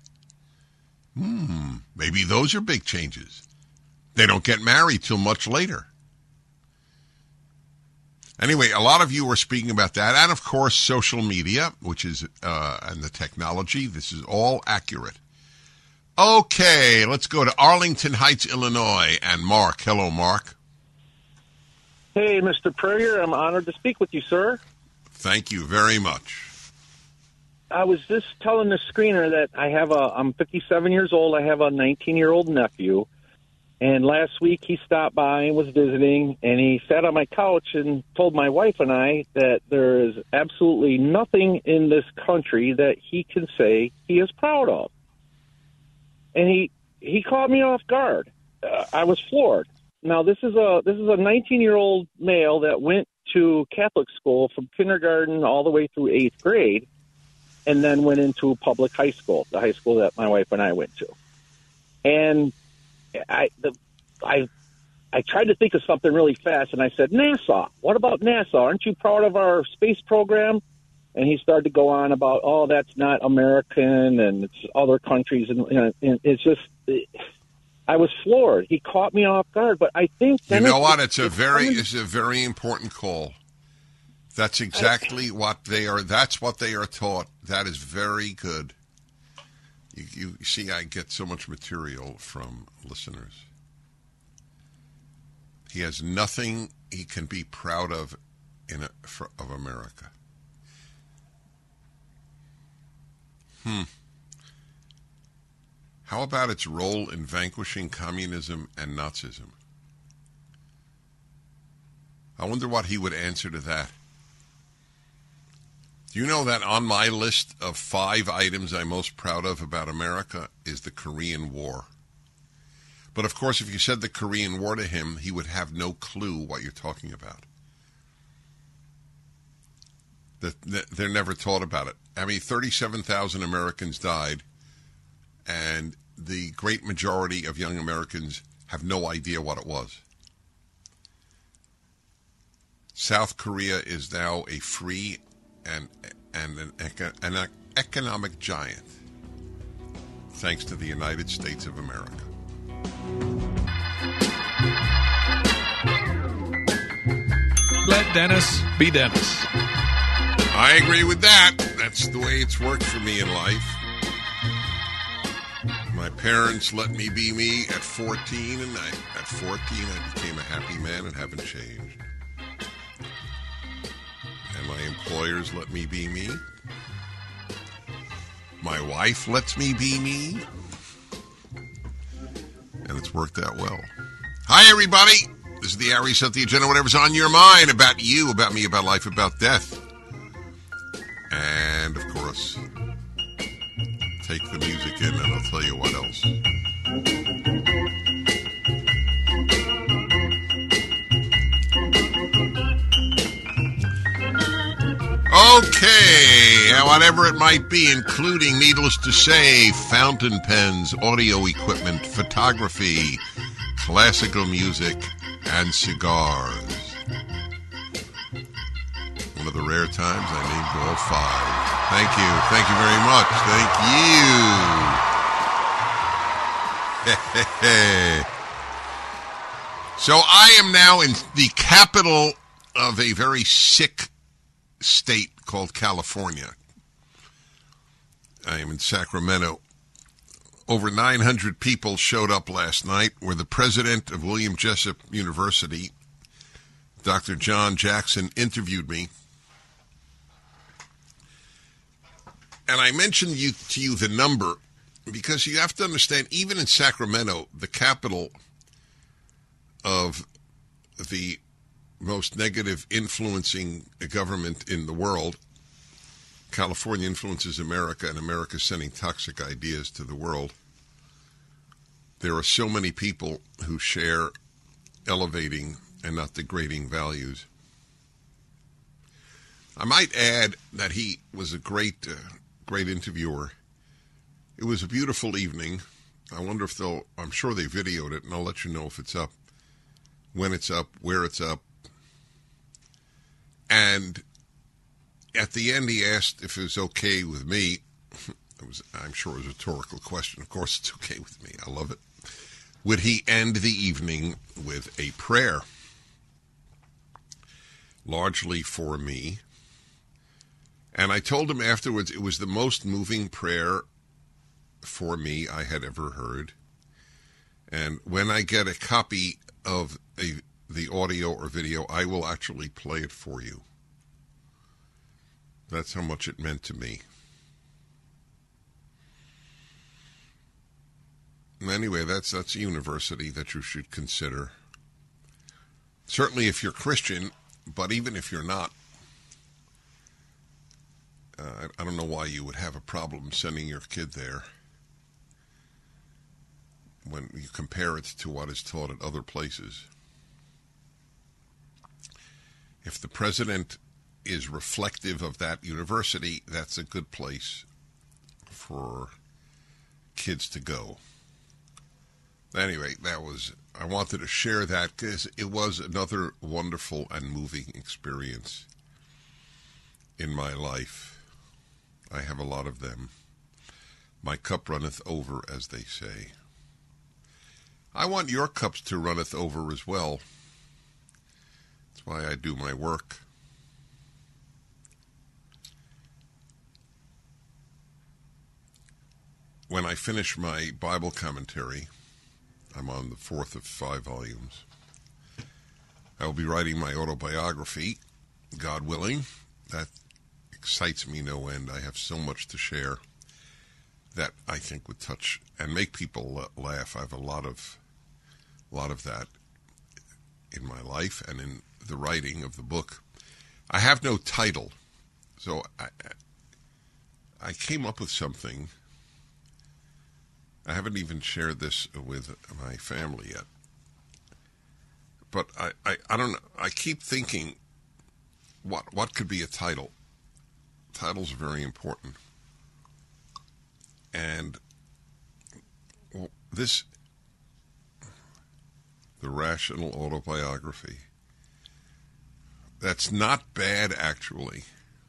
Maybe those are big changes. They don't get married till much later. Anyway, a lot of you were speaking about that. And, of course, social media, which is, and the technology. This is all accurate. Okay, let's go to Arlington Heights, Illinois. And Mark. Hello, Mark. Hey, Mr. Prager. I'm honored to speak with you, sir. Thank you very much. I was just telling the screener that I'm 57 years old. I have a 19-year-old nephew. And last week he stopped by and was visiting, and he sat on my couch and told my wife and I that there is absolutely nothing in this country that he can say he is proud of. And he caught me off guard. I was floored. Now, this is a 19-year-old male that went to Catholic school from kindergarten all the way through 8th grade, and then went into public high school, the high school that my wife and I went to. And I tried to think of something really fast, and I said, NASA. What about NASA? Aren't you proud of our space program? And he started to go on about, oh, that's not American, and it's other countries, and it's just, I was floored. He caught me off guard, but I think you know what? It's a very important call. That's exactly what they are. That's what they are taught. That is very good. You see, I get so much material from listeners. He has nothing he can be proud of of America. How about its role in vanquishing communism and Nazism? I wonder what he would answer to that. Do you know that on my list of 5 items I'm most proud of about America is the Korean War? But, of course, if you said the Korean War to him, he would have no clue what you're talking about. They're never taught about it. I mean, 37,000 Americans died, and the great majority of young Americans have no idea what it was. South Korea is now a free and an economic giant, thanks to the United States of America. Let Dennis be Dennis. I agree with that. That's the way it's worked for me in life. My parents let me be me at 14, and at 14 I became a happy man and haven't changed. And my employers let me be me. My wife lets me be me. And it's worked out well. Hi, everybody. This is the Ari Set the Agenda, whatever's on your mind about you, about me, about life, about death. And, of course, take the music in and I'll tell you what else. Okay, whatever it might be, including, needless to say, fountain pens, audio equipment, photography, classical music, and cigars. One of the rare times I named all 5. Thank you. Thank you very much. Thank you. So I am now in the capital of a very sick state called California. I am in Sacramento. Over 900 people showed up last night where the president of William Jessup University, Dr. John Jackson, interviewed me. And I mentioned to you the number because you have to understand, even in Sacramento, the capital of the most negative influencing government in the world, California influences America, and America is sending toxic ideas to the world. There are so many people who share elevating and not degrading values. I might add that he was a great interviewer. It was a beautiful evening. I wonder if I'm sure they videoed it, and I'll let you know if it's up, when it's up, where it's up. And at the end, he asked if it was okay with me. I'm sure it was a rhetorical question. Of course, it's okay with me. I love it. Would he end the evening with a prayer? largely for me. And I told him afterwards it was the most moving prayer for me I had ever heard. And when I get a copy of the audio or video, I will actually play it for you. That's how much it meant to me. Anyway, that's a university that you should consider. Certainly if you're Christian, but even if you're not, I don't know why you would have a problem sending your kid there when you compare it to what is taught at other places. If the president is reflective of that university, that's a good place for kids to go. Anyway, I wanted to share that because it was another wonderful and moving experience in my life. I have a lot of them. My cup runneth over, as they say. I want your cups to runneth over as well. That's why I do my work. When I finish my Bible commentary, I'm on the 4th of 5 volumes. I will be writing my autobiography, God willing. That excites me no end. I have so much to share that I think would touch and make people laugh. I have a lot of that in my life and in the writing of the book. I have no title, so I came up with something. I haven't even shared this with my family yet. But I don't know. I keep thinking, what could be a title? Titles are very important. And the Rational Autobiography. That's not bad, actually.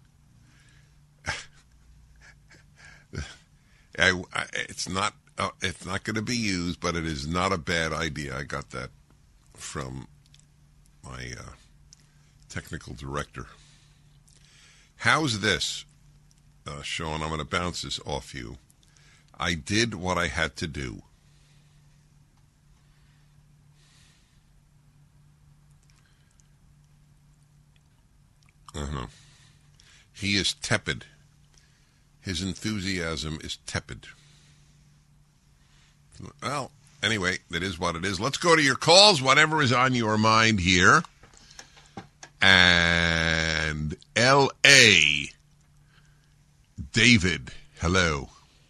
It's not going to be used, but it is not a bad idea. I got that from my technical director. How's this, Sean? I'm going to bounce this off you. I did what I had to do. He is tepid. His enthusiasm is tepid. Well, anyway, that is what it is. Let's go to your calls, whatever is on your mind here. And L.A. David, hello.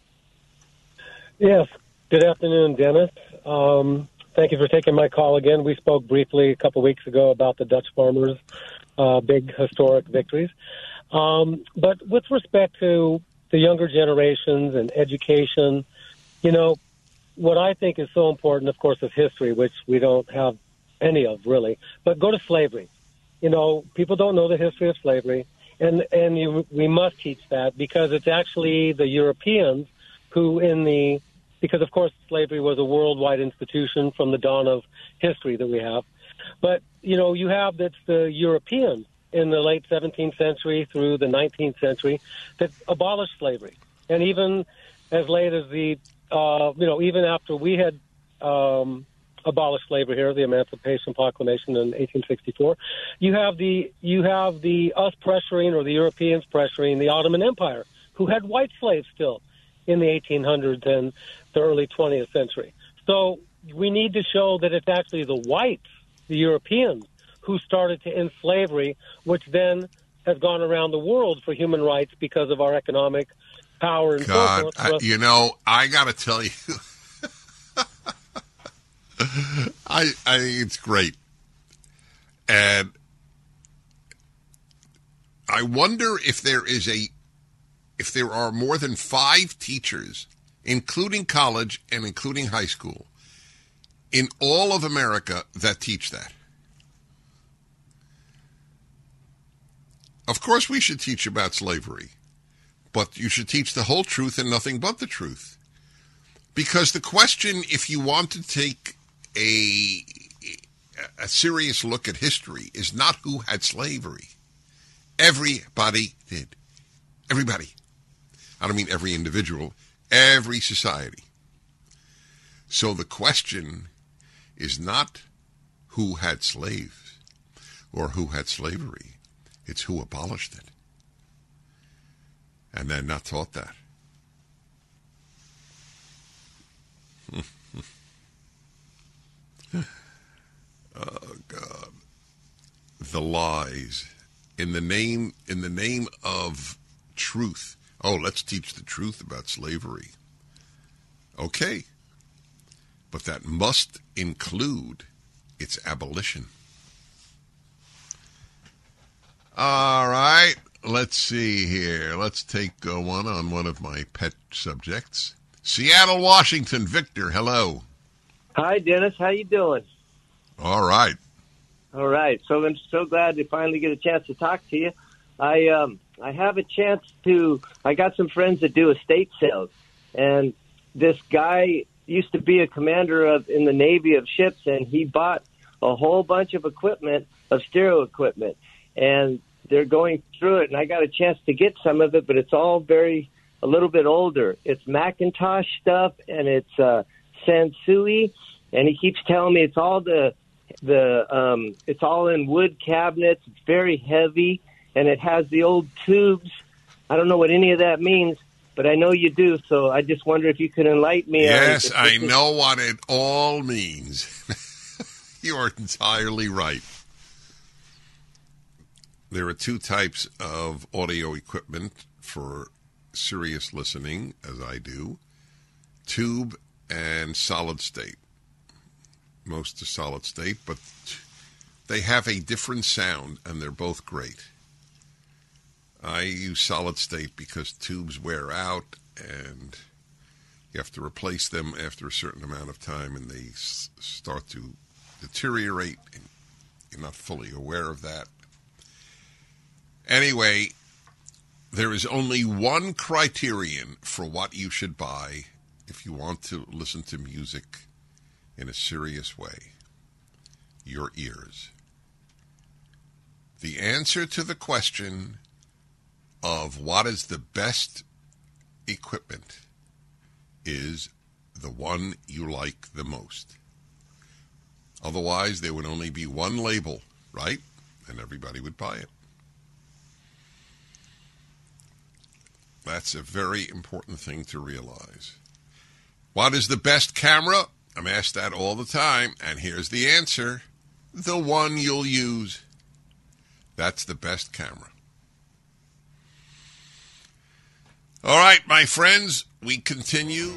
Yes, good afternoon, Dennis. Thank you for taking my call again. We spoke briefly a couple weeks ago about the Dutch farmers' big historic victories. But with respect to the younger generations and education, what I think is so important, of course, is history, which we don't have any of, really. But go to slavery. People don't know the history of slavery, and we must teach that because it's actually the Europeans who because, of course, slavery was a worldwide institution from the dawn of history that we have. But, you have that's the Europeans in the late 17th century through the 19th century that abolished slavery. And even as late as even after we had abolished slavery here, the Emancipation Proclamation in 1864, you have the us pressuring, or the Europeans pressuring the Ottoman Empire, who had white slaves still in the 1800s and the early 20th century. So we need to show that it's actually the whites, the Europeans, who started to end slavery, which then has gone around the world for human rights because of our economic power and God, so forth. I got to tell you, I think it's great. And I wonder if there are more than 5 teachers, including college and including high school, in all of America that teach that. Of course we should teach about slavery, but you should teach the whole truth and nothing but the truth. Because the question, if you want to take a serious look at history is not who had slavery. Everybody did. Everybody. I don't mean every individual, every society. So the question is not who had slaves or who had slavery. It's who abolished it. And they're not taught that. Oh, God. The lies. In the name of truth. Oh, let's teach the truth about slavery. Okay. But that must include its abolition. All right. Let's see here. Let's take one on one of my pet subjects. Seattle, Washington. Victor, hello. Hi, Dennis. How you doing? All right. All right. So I'm so glad to finally get a chance to talk to you. I have a chance to. I got some friends that do estate sales, and this guy used to be a commander in the Navy of ships, and he bought a whole bunch of equipment, of stereo equipment, and they're going through it. And I got a chance to get some of it, but it's all a little bit older. It's Macintosh stuff, and it's Sansui, and he keeps telling me it's all it's all in wood cabinets. It's very heavy, and it has the old tubes. I don't know what any of that means, but I know you do, so I just wonder if you could enlighten me. Yes, I know what it all means. You are entirely right. There are two types of audio equipment for serious listening, as I do: tube and solid state. Most are solid state, but they have a different sound, and they're both great. I use solid state because tubes wear out, and you have to replace them after a certain amount of time, and they start to deteriorate, and you're not fully aware of that. Anyway, there is only one criterion for what you should buy if you want to listen to music in a serious way: your ears. The answer to the question of what is the best equipment is the one you like the most. Otherwise, there would only be one label, right? And everybody would buy it. That's a very important thing to realize. What is the best camera? I'm asked that all the time, and here's the answer: the one you'll use. That's the best camera. All right, my friends, we continue.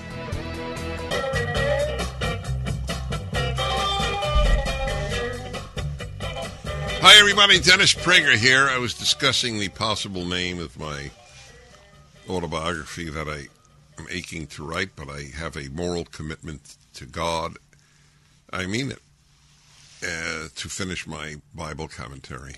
Hi, everybody. Dennis Prager here. I was discussing the possible name of my autobiography that I am aching to write, but I have a moral commitment to God. I mean it. To finish my Bible commentary,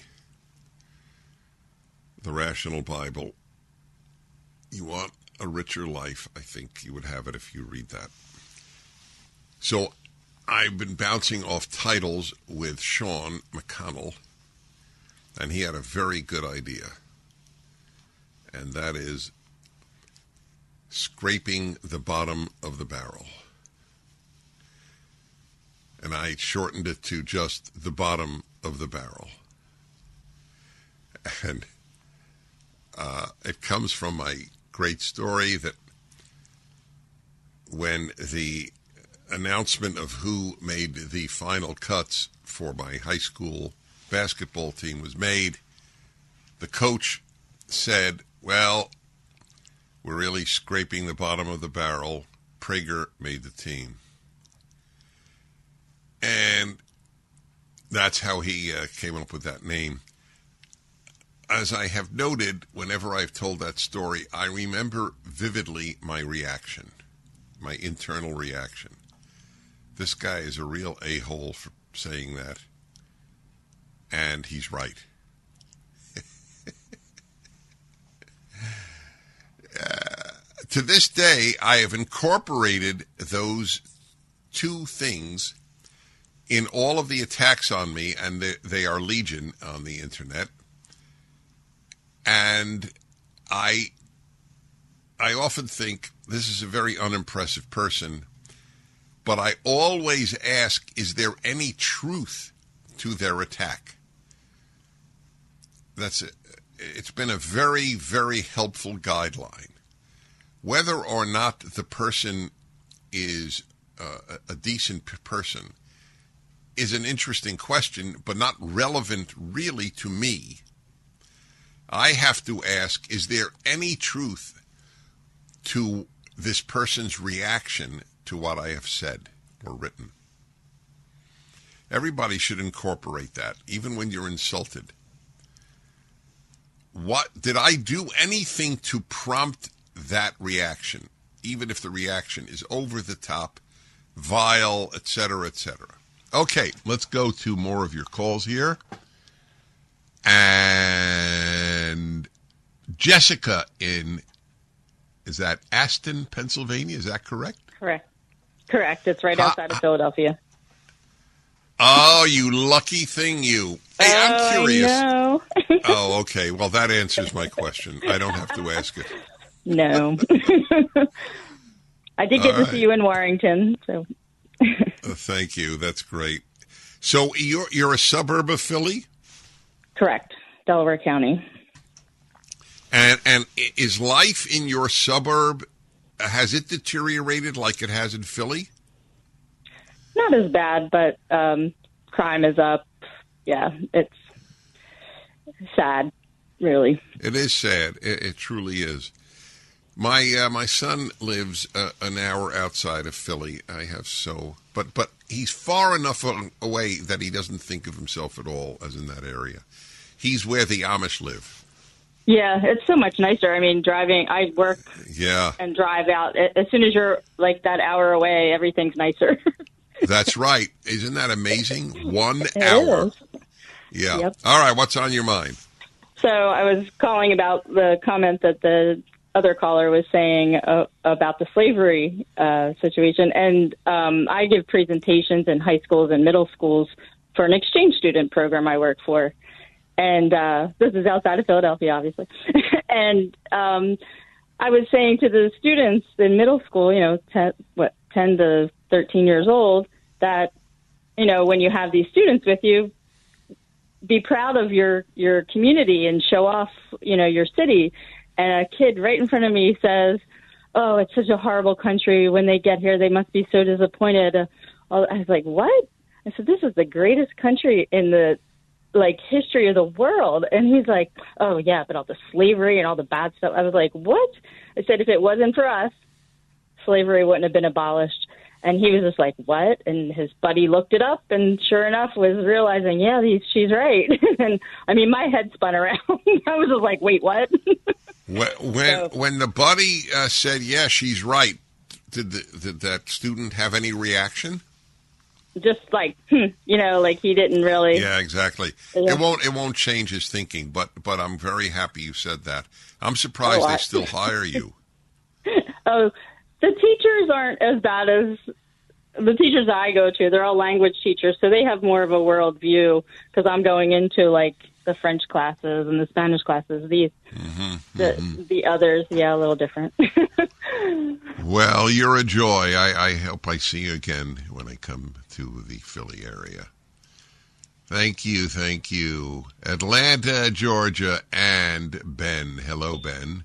the Rational Bible. You want a richer life, I think you would have it if you read that. So I've been bouncing off titles with Sean McConnell, and he had a very good idea, and that is Scraping the Bottom of the Barrel. And I shortened it to just the bottom of the barrel. And it comes from my great story that when the announcement of who made the final cuts for my high school basketball team was made, the coach said, well, we're really scraping the bottom of the barrel. Prager made the team. And that's how he came up with that name. As I have noted, whenever I've told that story, I remember vividly my reaction, my internal reaction. This guy is a real a-hole for saying that, and he's right. To this day, I have incorporated those two things in all of the attacks on me, and they are legion on the internet, and I often think this is a very unimpressive person, but I always ask, is there any truth to their attack? That's it. It's been a very, very helpful guideline. Whether or not the person is a decent person is an interesting question, but not relevant really to me. I have to ask, is there any truth to this person's reaction to what I have said or written? Everybody should incorporate that, even when you're insulted. What did I do anything to prompt that reaction, even if the reaction is over the top, vile, etc., etc.? Okay, let's go to more of your calls here. And Jessica is that Aston, Pennsylvania? Is that correct? Correct. It's right outside of Philadelphia. Oh, you lucky thing, you. Hey, I'm curious. No. Oh, okay. Well, that answers my question. I don't have to ask it. No. I did get to see you in Warrington, so. Thank you. That's great. So you're a suburb of Philly? Correct. Delaware County. And is life in your suburb, has it deteriorated like it has in Philly? Not as bad, but crime is up. Yeah, it's sad, really. It is sad. It truly is. My son lives an hour outside of Philly. But he's far enough away that he doesn't think of himself at all as in that area. He's where the Amish live. Yeah, it's so much nicer. I mean, driving, I work and drive out. As soon as you're like that hour away, everything's nicer. That's right. Isn't that amazing? 1 hour. Is. Yeah. Yep. All right. What's on your mind? So I was calling about the comment that the other caller was saying about the slavery situation. And I give presentations in high schools and middle schools for an exchange student program I work for. And this is outside of Philadelphia, obviously. And I was saying to the students in middle school, 10 to 13 years old, that, when you have these students with you, be proud of your community and show off, your city. And a kid right in front of me says, "Oh, it's such a horrible country. When they get here, they must be so disappointed." I was like, "What?" I said, "This is the greatest country in the history of the world." And he's like, "Oh yeah, but all the slavery and all the bad stuff." I was like, "What?" I said, "If it wasn't for us, slavery wouldn't have been abolished." And he was just like, "What?" And his buddy looked it up, and sure enough was realizing, yeah, she's right. And I mean, my head spun around. I was just like, "Wait, what?" When the buddy said, "Yeah, she's right," did that student have any reaction? Just like, like he didn't really. Yeah, exactly. Yeah. It won't change his thinking, but I'm very happy you said that. I'm surprised they still hire you. Oh, the teachers aren't as bad as the teachers I go to. They're all language teachers, so they have more of a world view because I'm going into the French classes and the Spanish classes. The others, a little different. Well, you're a joy. I hope I see you again when I come to the Philly area. Thank you. Atlanta, Georgia, and Ben. Hello, Ben.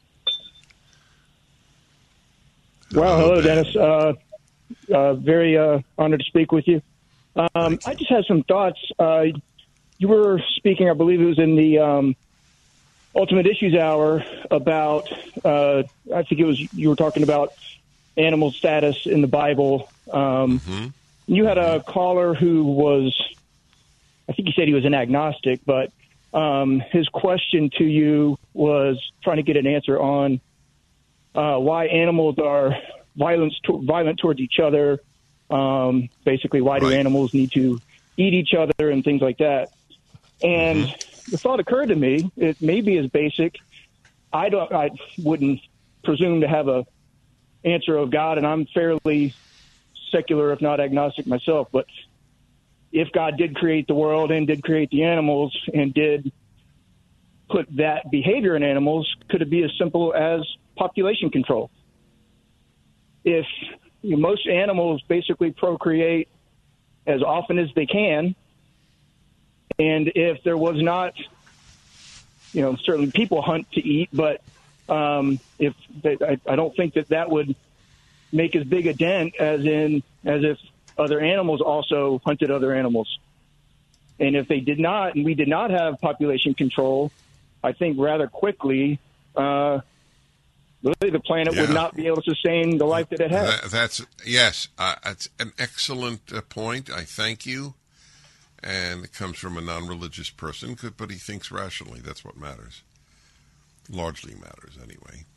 Hello, Dennis. Very honored to speak with you. I just had some thoughts. You were speaking, I believe it was in the Ultimate Issues Hour, about, I think you were talking about animal status in the Bible. You had a caller who was, I think he said he was an agnostic, but his question to you was trying to get an answer on why animals are violent towards each other. Basically, why do animals need to eat each other and things like that? And the thought occurred to me, it may be as basic. I wouldn't presume to have a answer of God, and I'm fairly secular, if not agnostic myself. But if God did create the world and did create the animals and did put that behavior in animals, could it be as simple as population control? If most animals basically procreate as often as they can, and if there was not, certainly people hunt to eat, but I don't think that would make as big a dent as if other animals also hunted other animals. And if they did not, and we did not have population control, I think rather quickly, really the planet would not be able to sustain the life that it has. That's an excellent point. I thank you. And it comes from a non-religious person, but he thinks rationally. That's what matters. Largely matters, anyway.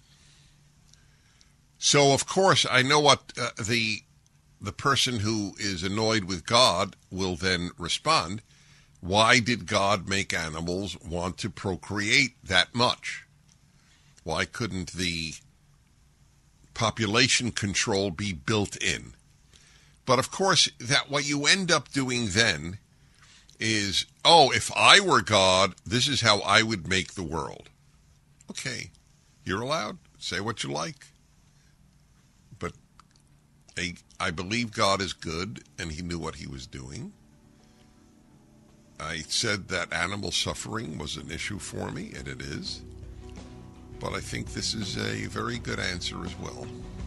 So, of course, I know what the person who is annoyed with God will then respond. Why did God make animals want to procreate that much? Why couldn't the population control be built in? But, of course, that what you end up doing then is, if I were God, this is how I would make the world. Okay, you're allowed. Say what you like. But I believe God is good, and he knew what he was doing. I said that animal suffering was an issue for me, and it is. But I think this is a very good answer as well.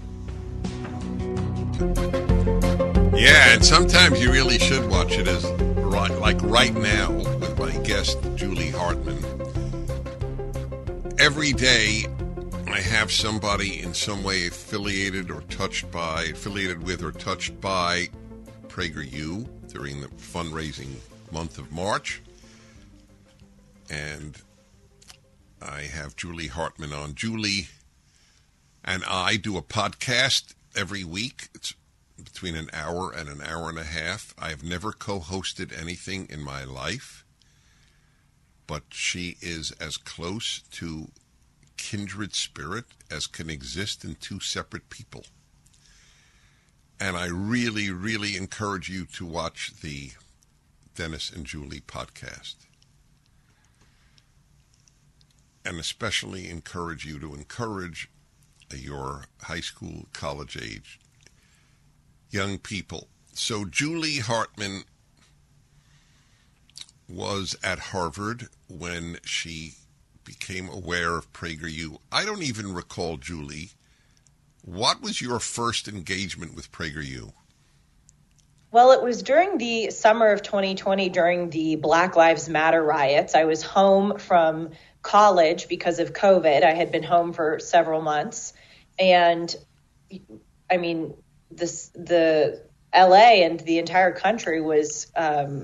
Yeah, and sometimes you really should watch it as like right now with my guest, Julie Hartman. Every day I have somebody in some way affiliated with or touched by PragerU during the fundraising month of March. And I have Julie Hartman on. Julie and I do a podcast every week. It's between an hour and an hour and a half. I have never co-hosted anything in my life, but she is as close to kindred spirit as can exist in two separate people. And I really, really encourage you to watch the Dennis and Julie podcast. And especially encourage you to encourage your high school, college age young people. So Julie Hartman was at Harvard when she became aware of PragerU. I don't even recall, Julie, what was your first engagement with PragerU? Well, it was during the summer of 2020, during the Black Lives Matter riots. I was home from college because of COVID. I had been home for several months. And I mean, the LA and the entire country was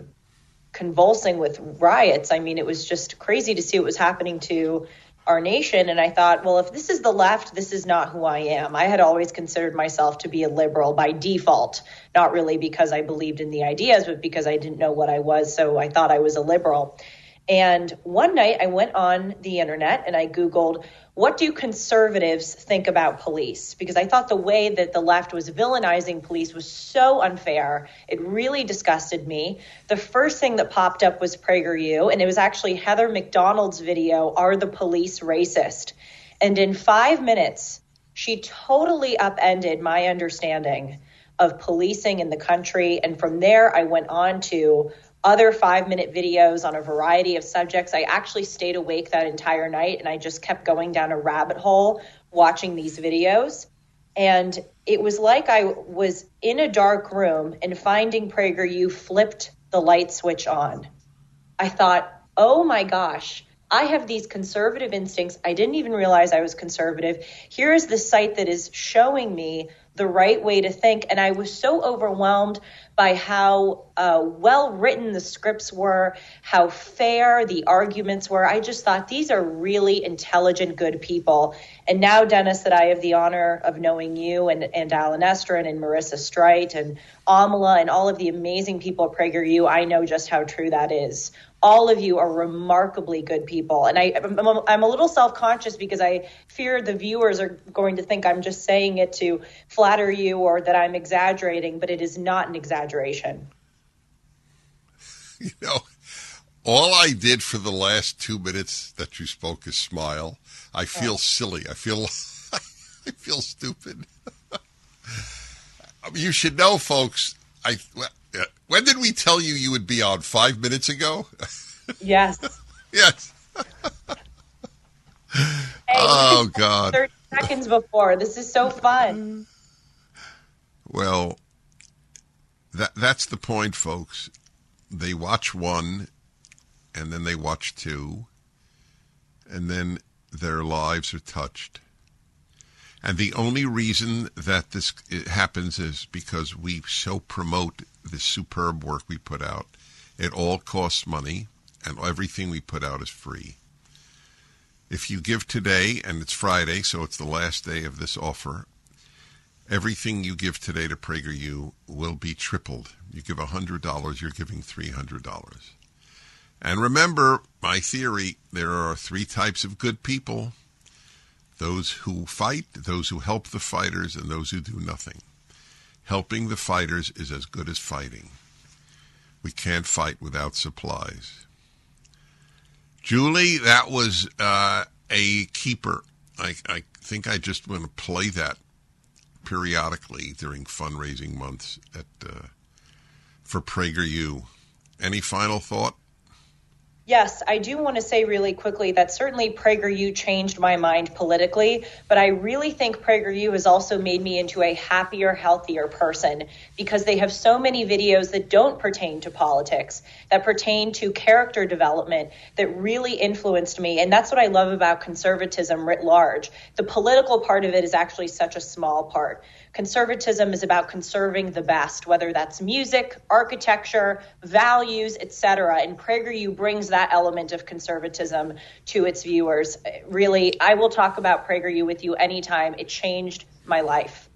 convulsing with riots. I mean, it was just crazy to see what was happening to our nation. And I thought, well, if this is the left, this is not who I am. I had always considered myself to be a liberal by default, not really because I believed in the ideas, but because I didn't know what I was. So I thought I was a liberal. And one night I went on the internet and I Googled, what do conservatives think about police? Because I thought the way that the left was villainizing police was so unfair. It really disgusted me. The first thing that popped up was PragerU, and it was actually Heather McDonald's video, Are the Police Racist? And in 5 minutes, she totally upended my understanding of policing in the country. And from there, I went on to other 5-minute videos on a variety of subjects. I actually stayed awake that entire night and I just kept going down a rabbit hole watching these videos. And it was like I was in a dark room and Finding PragerU flipped the light switch on. I thought, oh my gosh, I have these conservative instincts. I didn't even realize I was conservative. Here is the site that is showing me the right way to think. And I was so overwhelmed by how well written the scripts were, how fair the arguments were. I just thought these are really intelligent, good people. And now, Dennis, that I have the honor of knowing you and Alan Estrin and Marissa Streit and Amala and all of the amazing people at PragerU, I know just how true that is. All of you are remarkably good people. And I'm a little self-conscious because I fear the viewers are going to think I'm just saying it to flatter you or that I'm exaggerating, but it is not an exaggeration. You know, all I did for the last 2 minutes that you spoke is smile. I feel silly. I feel I feel stupid. You should know, folks. When did we tell you would be on? 5 minutes ago? Yes. Yes. Oh, God. 30 seconds before. This is so fun. Well, that's the point, folks. They watch one, and then they watch two, and then their lives are touched. And the only reason that this happens is because we so promote the superb work we put out. It all costs money, and everything we put out is free. If you give today, and it's Friday, so it's the last day of this offer, everything you give today to PragerU will be tripled. You give $100, you're giving $300. And remember, my theory, there are 3 types of good people. Those who fight, those who help the fighters, and those who do nothing. Helping the fighters is as good as fighting. We can't fight without supplies. Julie, that was a keeper. I think I just want to play that periodically during fundraising months for PragerU. Any final thought? Yes, I do want to say really quickly that certainly PragerU changed my mind politically, but I really think PragerU has also made me into a happier, healthier person because they have so many videos that don't pertain to politics, that pertain to character development, that really influenced me. And that's what I love about conservatism writ large. The political part of it is actually such a small part. Conservatism is about conserving the best, whether that's music, architecture, values, etc. And PragerU brings that element of conservatism to its viewers. Really, I will talk about PragerU with you anytime. It changed my life.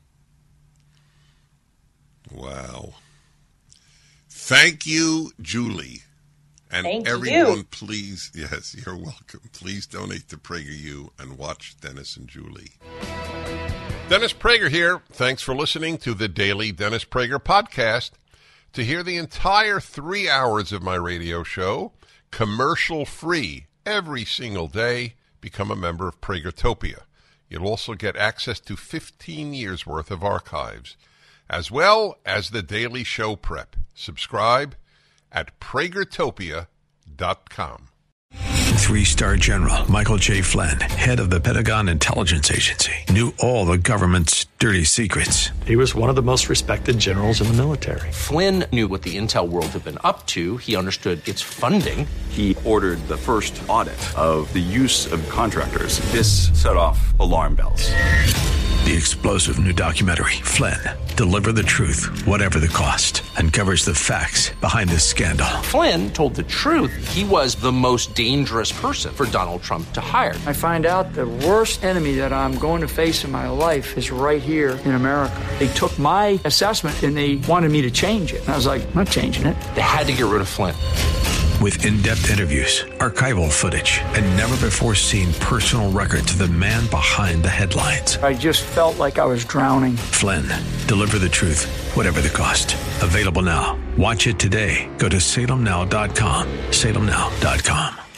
Wow. Thank you, Julie. And Thank everyone, you. Please, yes, you're welcome. Please donate to PragerU and watch Dennis and Julie. Dennis Prager here. Thanks for listening to the Daily Dennis Prager Podcast. To hear the entire 3 hours of my radio show, commercial-free, every single day, become a member of Pragertopia. You'll also get access to 15 years' worth of archives, as well as the daily show prep. Subscribe at Pragertopia.com. 3-star General Michael J. Flynn, head of the Pentagon Intelligence Agency, knew all the government's dirty secrets. He was one of the most respected generals in the military. Flynn knew what the intel world had been up to. He understood its funding. He ordered the first audit of the use of contractors. This set off alarm bells. The explosive new documentary, Flynn, Deliver the Truth, Whatever the Cost, uncovers the facts behind this scandal. Flynn told the truth. He was the most dangerous person for Donald Trump to hire. I find out the worst enemy that I'm going to face in my life is right here in America. They took my assessment and they wanted me to change it. And I was like, I'm not changing it. They had to get rid of Flynn. With in-depth interviews, archival footage, and never-before-seen personal records of the man behind the headlines. I just felt like I was drowning. Flynn, Deliver the Truth, Whatever the Cost. Available now. Watch it today. Go to salemnow.com. salemnow.com.